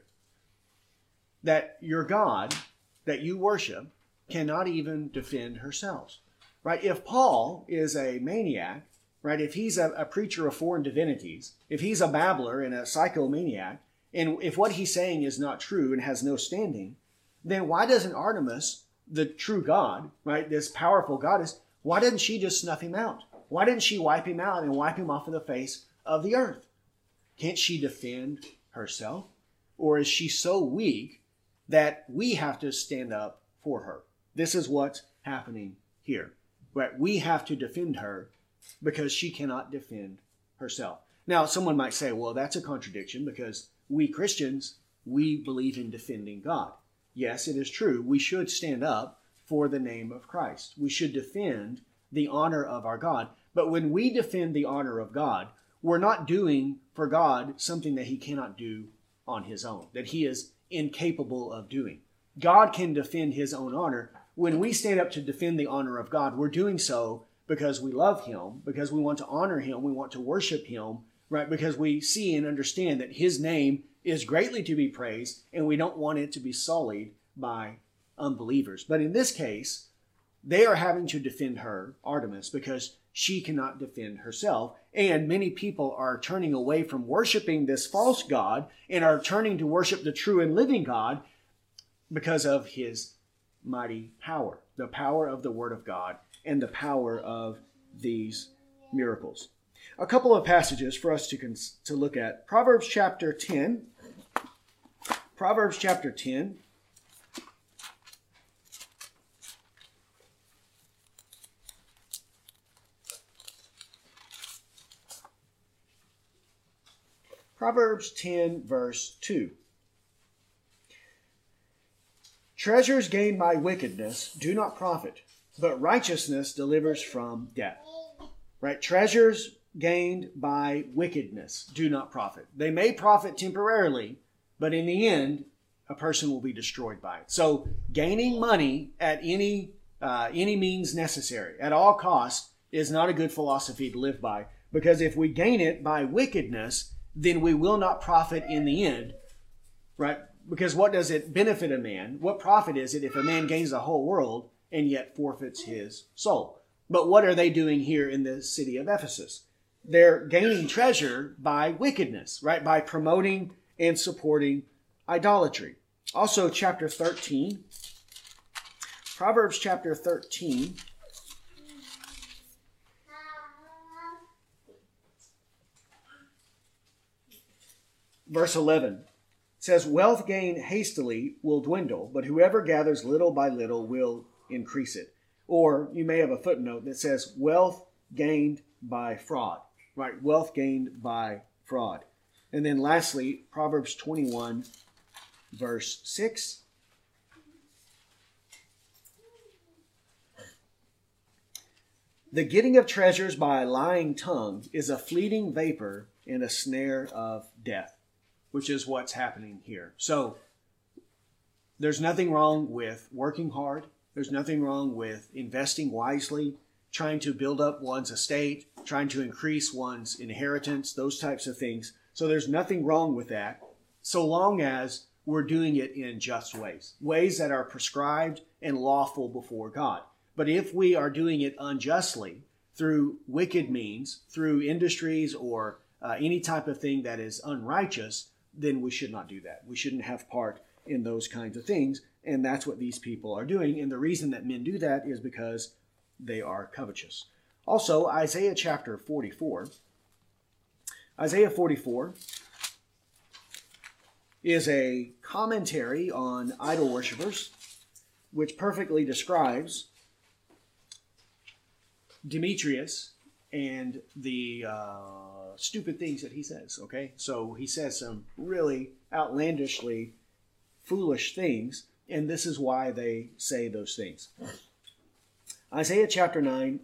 That your God that you worship cannot even defend herself, right? If Paul is a maniac, right? If he's a preacher of foreign divinities, if he's a babbler and a psychomaniac, and if what he's saying is not true and has no standing, then why doesn't Artemis, the true God, right, this powerful goddess, why didn't she just snuff him out? Why didn't she wipe him out and wipe him off of the face of the earth? Can't she defend herself? Or is she so weak that we have to stand up for her? This is what's happening here. Right? We have to defend her because she cannot defend herself. Now, someone might say, well, that's a contradiction because we Christians, we believe in defending God. Yes, it is true. We should stand up for the name of Christ. We should defend the honor of our God. But when we defend the honor of God, we're not doing for God something that he cannot do on his own, that he is incapable of doing. God can defend his own honor. When we stand up to defend the honor of God, we're doing so because we love him, because we want to honor him, we want to worship him, right? Because we see and understand that his name is greatly to be praised, and we don't want it to be sullied by unbelievers. But in this case, they are having to defend her, Artemis, because she cannot defend herself. And many people are turning away from worshiping this false god and are turning to worship the true and living God because of his mighty power, the power of the Word of God and the power of these miracles. A couple of passages for us to look at. Proverbs chapter 10. Proverbs chapter 10. Proverbs 10, verse 2. Treasures gained by wickedness do not profit, but righteousness delivers from death. Right? Treasures gained by wickedness do not profit. They may profit temporarily, but in the end, a person will be destroyed by it. So gaining money at any means necessary, at all costs, is not a good philosophy to live by. Because if we gain it by wickedness, then we will not profit in the end, right? Because what does it benefit a man? What profit is it if a man gains the whole world and yet forfeits his soul? But what are they doing here in the city of Ephesus? They're gaining treasure by wickedness, right? By promoting and supporting idolatry. Also, chapter 13, Proverbs chapter 13, verse 11 says, wealth gained hastily will dwindle, but whoever gathers little by little will increase it. Or you may have a footnote that says, wealth gained by fraud, right? Wealth gained by fraud. And then lastly, Proverbs 21, verse 6. The getting of treasures by a lying tongue is a fleeting vapor and a snare of death, which is what's happening here. So there's nothing wrong with working hard. There's nothing wrong with investing wisely trying to build up one's estate, trying to increase one's inheritance, those types of things. So there's nothing wrong with that, so long as we're doing it in just ways, ways that are prescribed and lawful before God. But if we are doing it unjustly through wicked means, through industries or any type of thing that is unrighteous, then we should not do that. We shouldn't have part in those kinds of things. And that's what these people are doing. And the reason that men do that is because they are covetous. Also, Isaiah chapter 44. Isaiah 44 is a commentary on idol worshipers, which perfectly describes Demetrius and the stupid things that he says. Okay, so he says some really outlandishly foolish things, and this is why they say those things. Isaiah chapter 9,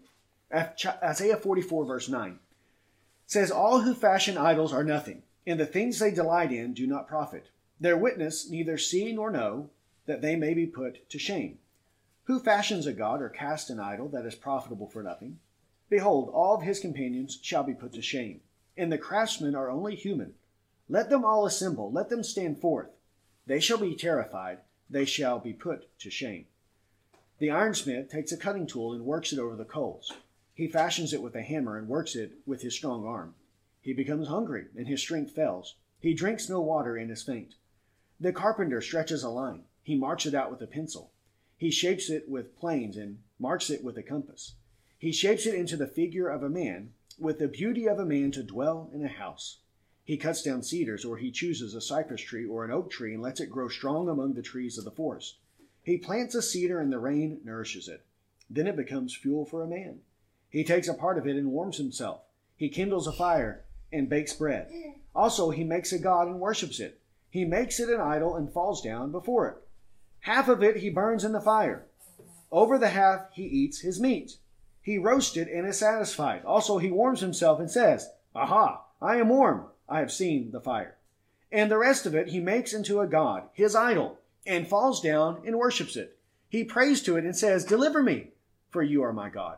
Isaiah 44 verse 9 says, "All who fashion idols are nothing, and the things they delight in do not profit. Their witness neither see nor know, that they may be put to shame. Who fashions a god or casts an idol that is profitable for nothing? Behold, all of his companions shall be put to shame, and the craftsmen are only human. Let them all assemble, let them stand forth. They shall be terrified, they shall be put to shame. The ironsmith takes a cutting tool and works it over the coals. He fashions it with a hammer and works it with his strong arm. He becomes hungry, and his strength fails. He drinks no water and is faint. The carpenter stretches a line. He marks it out with a pencil. He shapes it with planes and marks it with a compass. He shapes it into the figure of a man, with the beauty of a man to dwell in a house. He cuts down cedars, or he chooses a cypress tree or an oak tree and lets it grow strong among the trees of the forest. He plants a cedar and the rain nourishes it. Then it becomes fuel for a man. He takes a part of it and warms himself. He kindles a fire and bakes bread. Also he makes a god and worships it. He makes it an idol and falls down before it. Half of it he burns in the fire. Over the half he eats his meat. He roasts it and is satisfied. Also he warms himself and says, 'Aha, I am warm. I have seen the fire.' And the rest of it he makes into a god, his idol, and falls down and worships it. He prays to it and says, 'Deliver me, for you are my God.'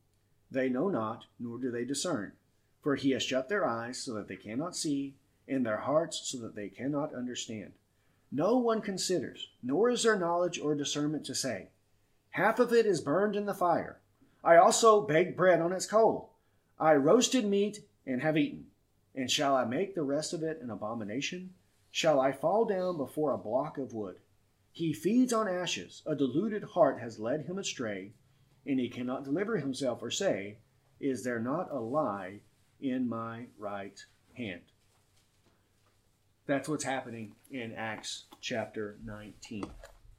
They know not, nor do they discern. For he has shut their eyes so that they cannot see, and their hearts so that they cannot understand. No one considers, nor is there knowledge or discernment to say, 'Half of it is burned in the fire. I also baked bread on its coal. I roasted meat and have eaten. And shall I make the rest of it an abomination? Shall I fall down before a block of wood? He feeds on ashes. A deluded heart has led him astray, and he cannot deliver himself or say, 'Is there not a lie in my right hand?'" That's what's happening in Acts chapter 19.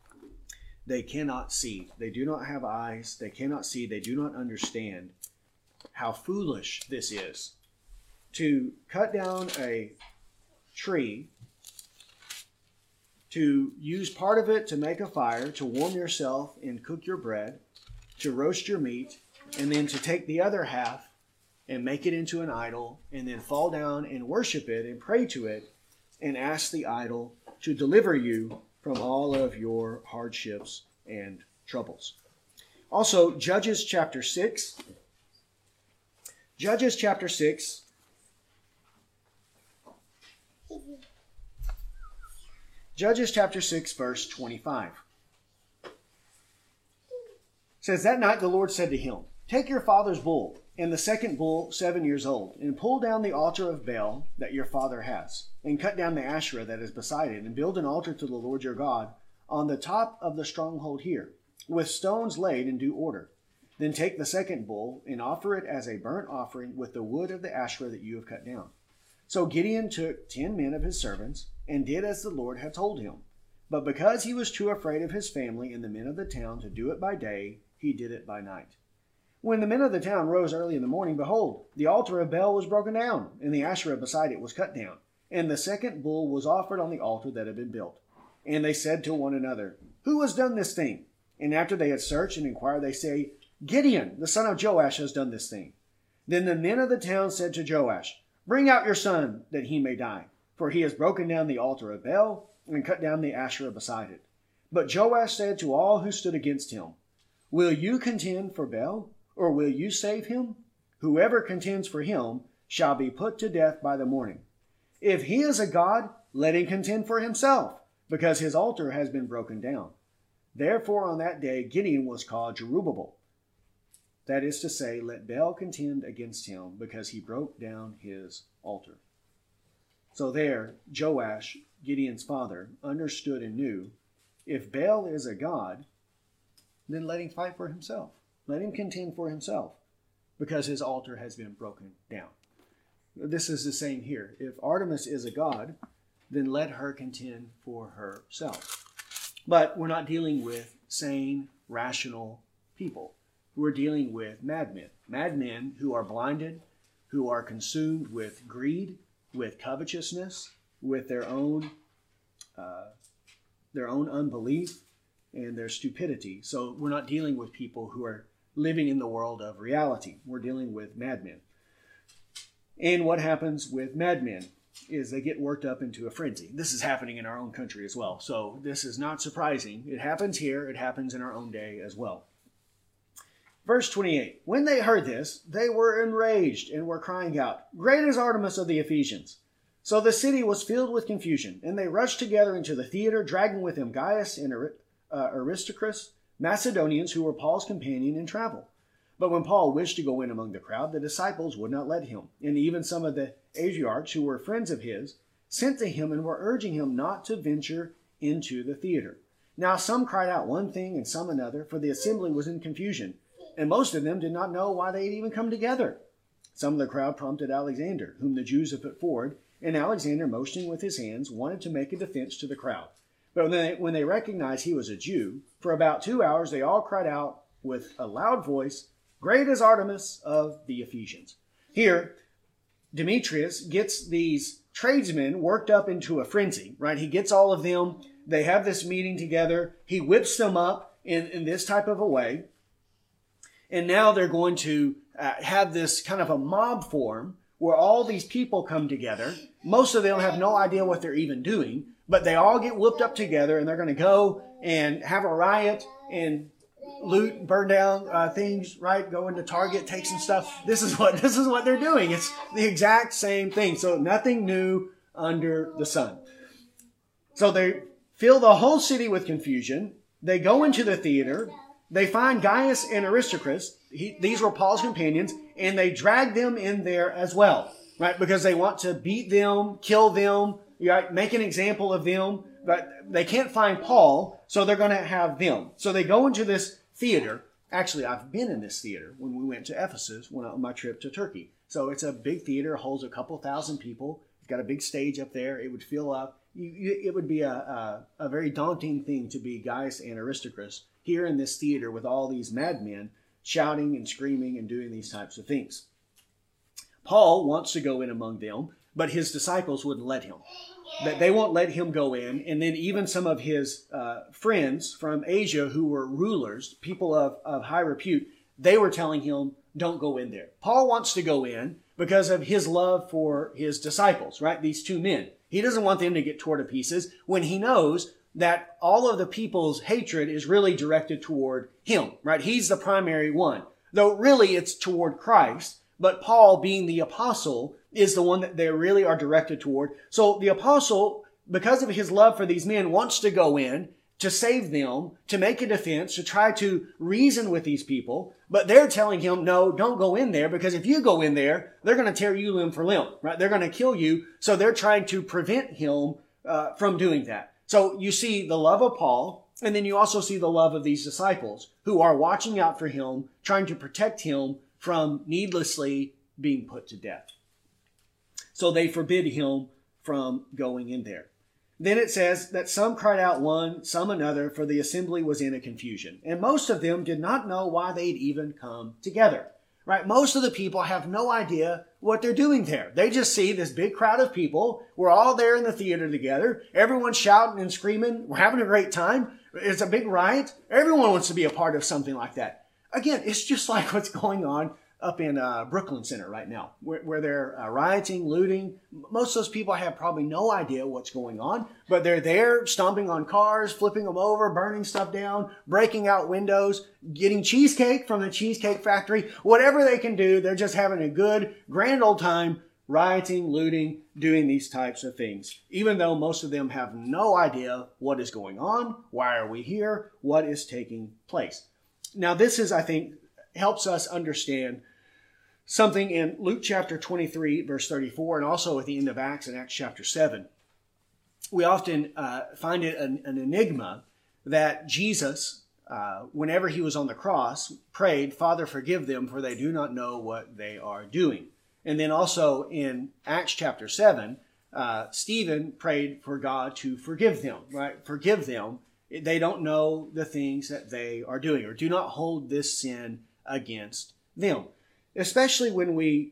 They cannot see. They do not have eyes. They cannot see. They do not understand how foolish this is. To cut down a tree, to use part of it to make a fire, to warm yourself and cook your bread, to roast your meat, and then to take the other half and make it into an idol, and then fall down and worship it and pray to it and ask the idol to deliver you from all of your hardships and troubles. Also, Judges chapter 6. Judges chapter 6. Judges chapter 6, verse 25. Says, "That night the Lord said to him, 'Take your father's bull, and the second bull 7 years old, and pull down the altar of Baal that your father has, and cut down the Asherah that is beside it, and build an altar to the Lord your God on the top of the stronghold here, with stones laid in due order. Then take the second bull, and offer it as a burnt offering with the wood of the Asherah that you have cut down.' So Gideon took 10 men of his servants, and did as the Lord had told him. But because he was too afraid of his family and the men of the town to do it by day, he did it by night. When the men of the town rose early in the morning, behold, the altar of Baal was broken down, and the Asherah beside it was cut down, and the second bull was offered on the altar that had been built. And they said to one another, 'Who has done this thing?' And after they had searched and inquired, they say, 'Gideon, the son of Joash, has done this thing.' Then the men of the town said to Joash, 'Bring out your son, that he may die, for he has broken down the altar of Baal and cut down the Asherah beside it.' But Joash said to all who stood against him, 'Will you contend for Baal, Or will you save him? Whoever contends for him shall be put to death by the morning. If he is a god, let him contend for himself, because his altar has been broken down. Therefore on that day Gideon was called Jerubbaal. That is to say, let Baal contend against him, because he broke down his altar. So there, Joash, Gideon's father, understood and knew, if Baal is a god, then let him fight for himself. Let him contend for himself, because his altar has been broken down. This is the same here. If Artemis is a god, then let her contend for herself. But we're not dealing with sane, rational people. We're dealing with madmen. Madmen who are blinded, who are consumed with greed, with covetousness, with their own unbelief and their stupidity. So we're not dealing with people who are living in the world of reality. We're dealing with madmen. And what happens with madmen is they get worked up into a frenzy. This is happening in our own country as well. So this is not surprising. It happens here. It happens in our own day as well. Verse 28, when they heard this, they were enraged and were crying out, great is Artemis of the Ephesians. So the city was filled with confusion, and they rushed together into the theater, dragging with them Gaius and Aristarchus, Macedonians who were Paul's companion in travel. But when Paul wished to go in among the crowd, the disciples would not let him. And even some of the Asiarchs, who were friends of his, sent to him and were urging him not to venture into the theater. Now some cried out one thing and some another, for the assembly was in confusion, and most of them did not know why they had even come together. Some of the crowd prompted Alexander, whom the Jews had put forward, and Alexander, motioning with his hands, wanted to make a defense to the crowd. But when they recognized he was a Jew, for about 2 hours they all cried out with a loud voice, great is Artemis of the Ephesians. Here, Demetrius gets these tradesmen worked up into a frenzy, right? He gets all of them. They have this meeting together. He whips them up in this type of a way. And now they're going to have this kind of a mob form where all these people come together. Most of them have no idea what they're even doing, but they all get whooped up together, and they're going to go and have a riot and loot, burn down things, right? Go into Target, take some stuff. This is what they're doing. It's the exact same thing. So nothing new under the sun. So they fill the whole city with confusion. They go into the theater. They find Gaius and Aristarchus. These were Paul's companions, and they drag them in there as well, right? Because they want to beat them, kill them, right? Make an example of them. But they can't find Paul, so they're going to have them. So they go into this theater. Actually, I've been in this theater when we went to Ephesus on my trip to Turkey. So it's a big theater, holds a couple thousand people. It's got a big stage up there. It would fill up. It would be a very daunting thing to be Gaius and Aristarchus here in this theater with all these madmen shouting and screaming and doing these types of things. Paul wants to go in among them, but his disciples wouldn't let him. That they won't let him go in. And then even some of his friends from Asia who were rulers, people of high repute, they were telling him, don't go in there. Paul wants to go in because of his love for his disciples, right? These two men. He doesn't want them to get torn to pieces when he knows that all of the people's hatred is really directed toward him, right? He's the primary one. Though really it's toward Christ, but Paul, being the apostle, is the one that they really are directed toward. So the apostle, because of his love for these men, wants to go in to save them, to make a defense, to try to reason with these people. But they're telling him, no, don't go in there, because if you go in there, they're going to tear you limb for limb, right? They're going to kill you. So they're trying to prevent him from doing that. So you see the love of Paul, and then you also see the love of these disciples who are watching out for him, trying to protect him from needlessly being put to death. So they forbid him from going in there. Then it says that some cried out one, some another, for the assembly was in a confusion. And most of them did not know why they'd even come together. Right? Most of the people have no idea what they're doing there. They just see this big crowd of people. We're all there in the theater together. Everyone's shouting and screaming. We're having a great time. It's a big riot. Everyone wants to be a part of something like that. Again, it's just like what's going on up in Brooklyn Center right now, where they're rioting, looting. Most of those people have probably no idea what's going on, but they're there stomping on cars, flipping them over, burning stuff down, breaking out windows, getting cheesecake from the Cheesecake Factory. Whatever they can do, they're just having a good, grand old time rioting, looting, doing these types of things, even though most of them have no idea what is going on, why are we here, what is taking place. Now, this is, I think, helps us understand something in Luke chapter 23, verse 34, and also at the end of Acts in Acts chapter 7. We often find it an enigma that Jesus, whenever he was on the cross, prayed, "Father, forgive them, for they do not know what they are doing." And then also in Acts chapter 7, Stephen prayed for God to forgive them, right? Forgive them. They don't know the things that they are doing, or do not hold this sin against them. Especially when we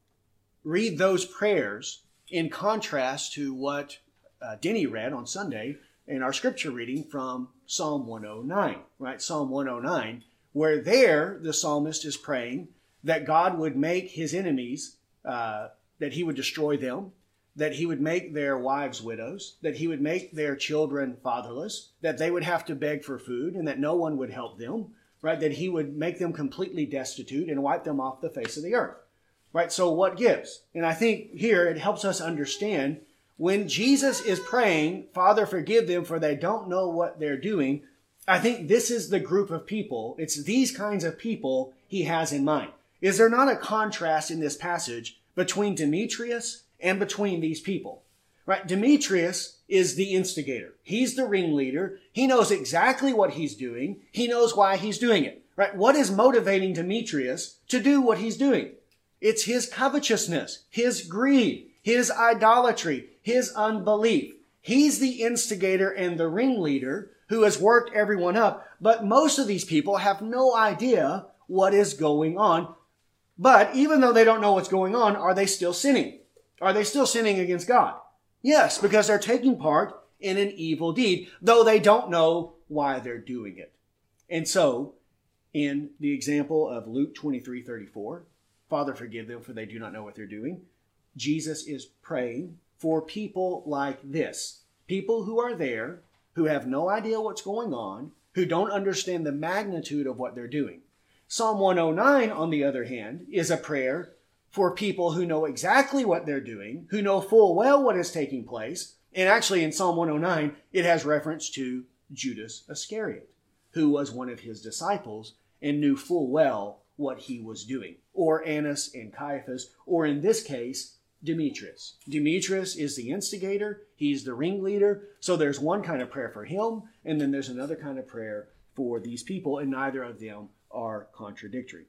read those prayers in contrast to what Denny read on Sunday in our scripture reading from Psalm 109, right? Psalm 109, where there the psalmist is praying that God would make his enemies, that he would destroy them, that he would make their wives widows, that he would make their children fatherless, that they would have to beg for food and that no one would help them, right? That he would make them completely destitute and wipe them off the face of the earth, right? So what gives? And I think here it helps us understand when Jesus is praying, "Father, forgive them, for they don't know what they're doing." I think this is the group of people. It's these kinds of people he has in mind. Is there not a contrast in this passage between Demetrius and between these people? Right? Demetrius is the instigator. He's the ringleader. He knows exactly what he's doing. He knows why he's doing it. Right? What is motivating Demetrius to do what he's doing? It's his covetousness, his greed, his idolatry, his unbelief. He's the instigator and the ringleader who has worked everyone up. But most of these people have no idea what is going on. But even though they don't know what's going on, are they still sinning? Are they still sinning against God? Yes, because they're taking part in an evil deed, though they don't know why they're doing it. And so, in the example of Luke 23:34, "Father, forgive them, for they do not know what they're doing," Jesus is praying for people like this. People who are there, who have no idea what's going on, who don't understand the magnitude of what they're doing. Psalm 109, on the other hand, is a prayer for people who know exactly what they're doing, who know full well what is taking place. And actually in Psalm 109, it has reference to Judas Iscariot, who was one of his disciples and knew full well what he was doing. Or Annas and Caiaphas, or in this case, Demetrius. Demetrius is the instigator. He's the ringleader. So there's one kind of prayer for him, and then there's another kind of prayer for these people, and neither of them are contradictory.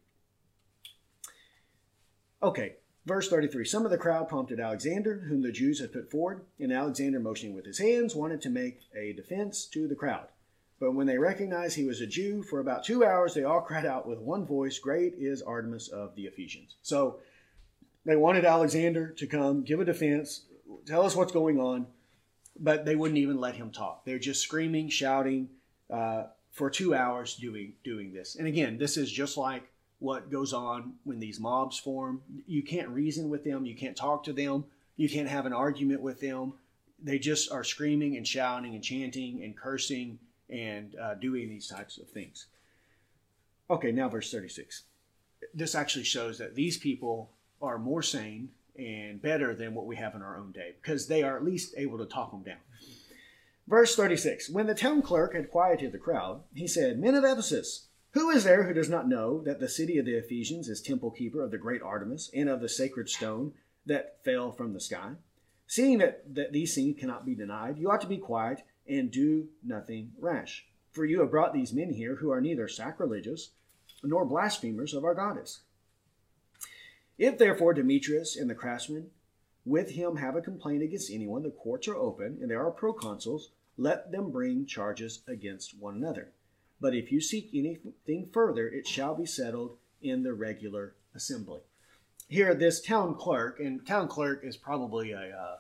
Okay, verse 33. Some of the crowd prompted Alexander, whom the Jews had put forward, and Alexander, motioning with his hands, wanted to make a defense to the crowd. But when they recognized he was a Jew, for about 2 hours they all cried out with one voice, "Great is Artemis of the Ephesians." So they wanted Alexander to come, give a defense, tell us what's going on, but they wouldn't even let him talk. They're just screaming, shouting for 2 hours doing this. And again, this is just like what goes on when these mobs form. You can't reason with them. You can't talk to them. You can't have an argument with them. They just are screaming and shouting and chanting and cursing and doing these types of things. Okay, now verse 36. This actually shows that these people are more sane and better than what we have in our own day, because they are at least able to talk them down. Verse 36. When the town clerk had quieted the crowd, he said, "Men of Ephesus, who is there who does not know that the city of the Ephesians is temple keeper of the great Artemis and of the sacred stone that fell from the sky? Seeing that these things cannot be denied, you ought to be quiet and do nothing rash. For you have brought these men here who are neither sacrilegious nor blasphemers of our goddess. If therefore Demetrius and the craftsmen with him have a complaint against anyone, the courts are open, and there are proconsuls. Let them bring charges against one another. But if you seek anything further, it shall be settled in the regular assembly." Here, this town clerk, and town clerk is probably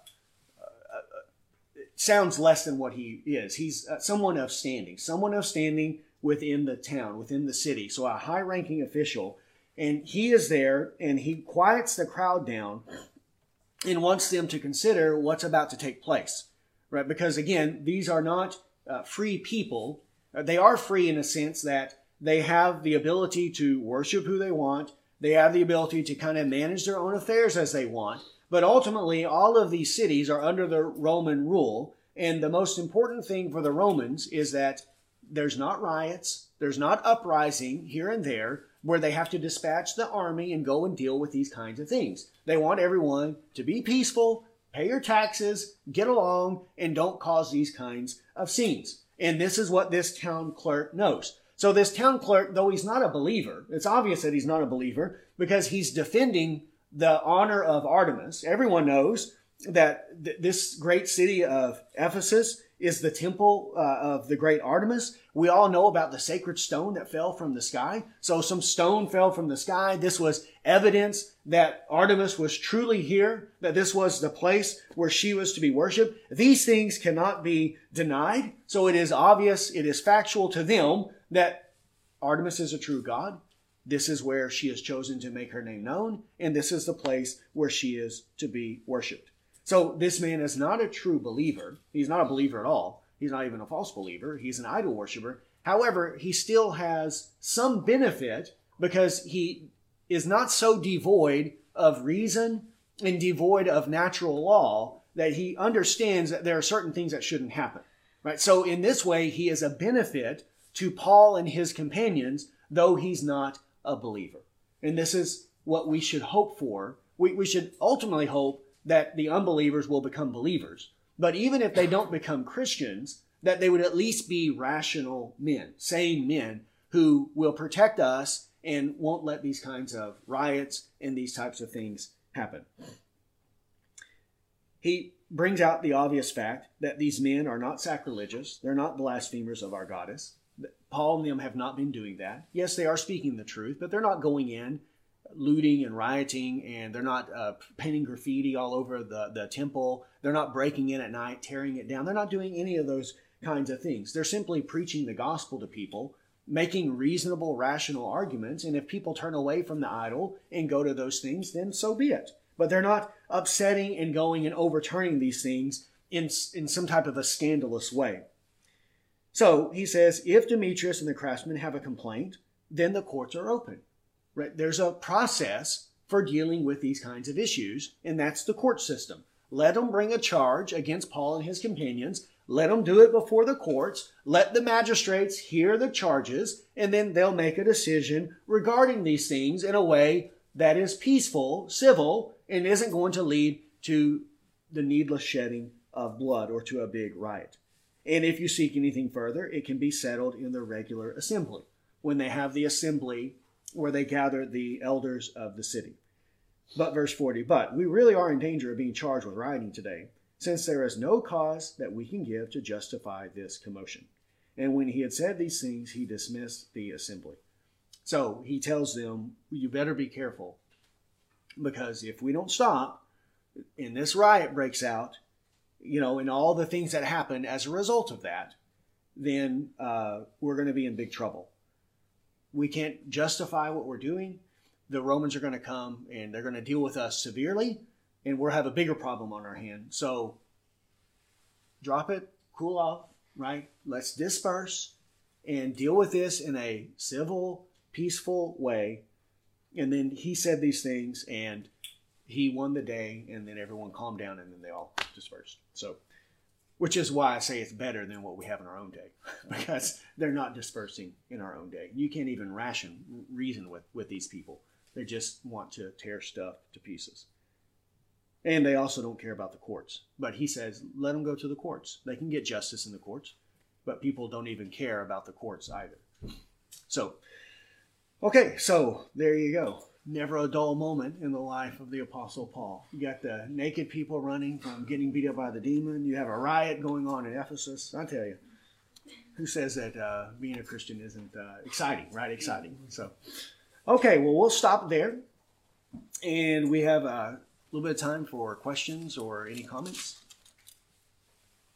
sounds less than what he is. He's someone of standing within the town, within the city. So a high-ranking official. And he is there, and he quiets the crowd down and wants them to consider what's about to take place, right? Because again, these are not free people. They are free in a sense that they have the ability to worship who they want. They have the ability to kind of manage their own affairs as they want. But ultimately, all of these cities are under the Roman rule. And the most important thing for the Romans is that there's not riots, there's not uprising here and there where they have to dispatch the army and go and deal with these kinds of things. They want everyone to be peaceful, pay your taxes, get along, and don't cause these kinds of scenes. And this is what this town clerk knows. So this town clerk, though he's not a believer, it's obvious that he's not a believer because he's defending the honor of Artemis. Everyone knows that this great city of Ephesus is the temple of the great Artemis. We all know about the sacred stone that fell from the sky. So some stone fell from the sky. This was evidence that Artemis was truly here, that this was the place where she was to be worshipped. These things cannot be denied. So it is obvious, it is factual to them that Artemis is a true god. This is where she is chosen to make her name known, and this is the place where she is to be worshipped. So this man is not a true believer. He's not a believer at all. He's not even a false believer. He's an idol worshiper. However, he still has some benefit because he is not so devoid of reason and devoid of natural law that he understands that there are certain things that shouldn't happen. Right? So in this way, he is a benefit to Paul and his companions, though he's not a believer. And this is what we should hope for. We should ultimately hope that the unbelievers will become believers. But even if they don't become Christians, that they would at least be rational men, sane men, who will protect us and won't let these kinds of riots and these types of things happen. He brings out the obvious fact that these men are not sacrilegious. They're not blasphemers of our goddess. Paul and them have not been doing that. Yes, they are speaking the truth, but they're not going in looting and rioting, and they're not painting graffiti all over the temple. They're not breaking in at night, tearing it down. They're not doing any of those kinds of things. They're simply preaching the gospel to people, making reasonable, rational arguments, and if people turn away from the idol and go to those things, then so be it. But they're not upsetting and going and overturning these things in some type of a scandalous way. So he says, if Demetrius and the craftsmen have a complaint, then the courts are open. Right? There's a process for dealing with these kinds of issues, and that's the court system. Let them bring a charge against Paul and his companions. Let them do it before the courts. Let the magistrates hear the charges, and then they'll make a decision regarding these things in a way that is peaceful, civil, and isn't going to lead to the needless shedding of blood or to a big riot. And if you seek anything further, it can be settled in the regular assembly, when they have the assembly where they gather the elders of the city. But verse 40, but we really are in danger of being charged with rioting today, since there is no cause that we can give to justify this commotion. And when he had said these things, he dismissed the assembly. So he tells them, you better be careful, because if we don't stop, and this riot breaks out, and all the things that happen as a result of that, then we're going to be in big trouble. We can't justify what we're doing. The Romans are going to come and they're going to deal with us severely, and we'll have a bigger problem on our hands. So drop it, cool off, right? Let's disperse and deal with this in a civil, peaceful way. And then he said these things and he won the day, and then everyone calmed down and then they all dispersed. So, which is why I say it's better than what we have in our own day, because they're not dispersing in our own day. You can't even reason with these people. They just want to tear stuff to pieces. And they also don't care about the courts. But he says, let them go to the courts. They can get justice in the courts, but people don't even care about the courts either. So, okay, so there you go. Never a dull moment in the life of the Apostle Paul. You got the naked people running from getting beat up by the demon. You have a riot going on in Ephesus. I tell you, who says that being a Christian isn't exciting, right? Exciting. So, okay, well, we'll stop there. And we have a little bit of time for questions or any comments.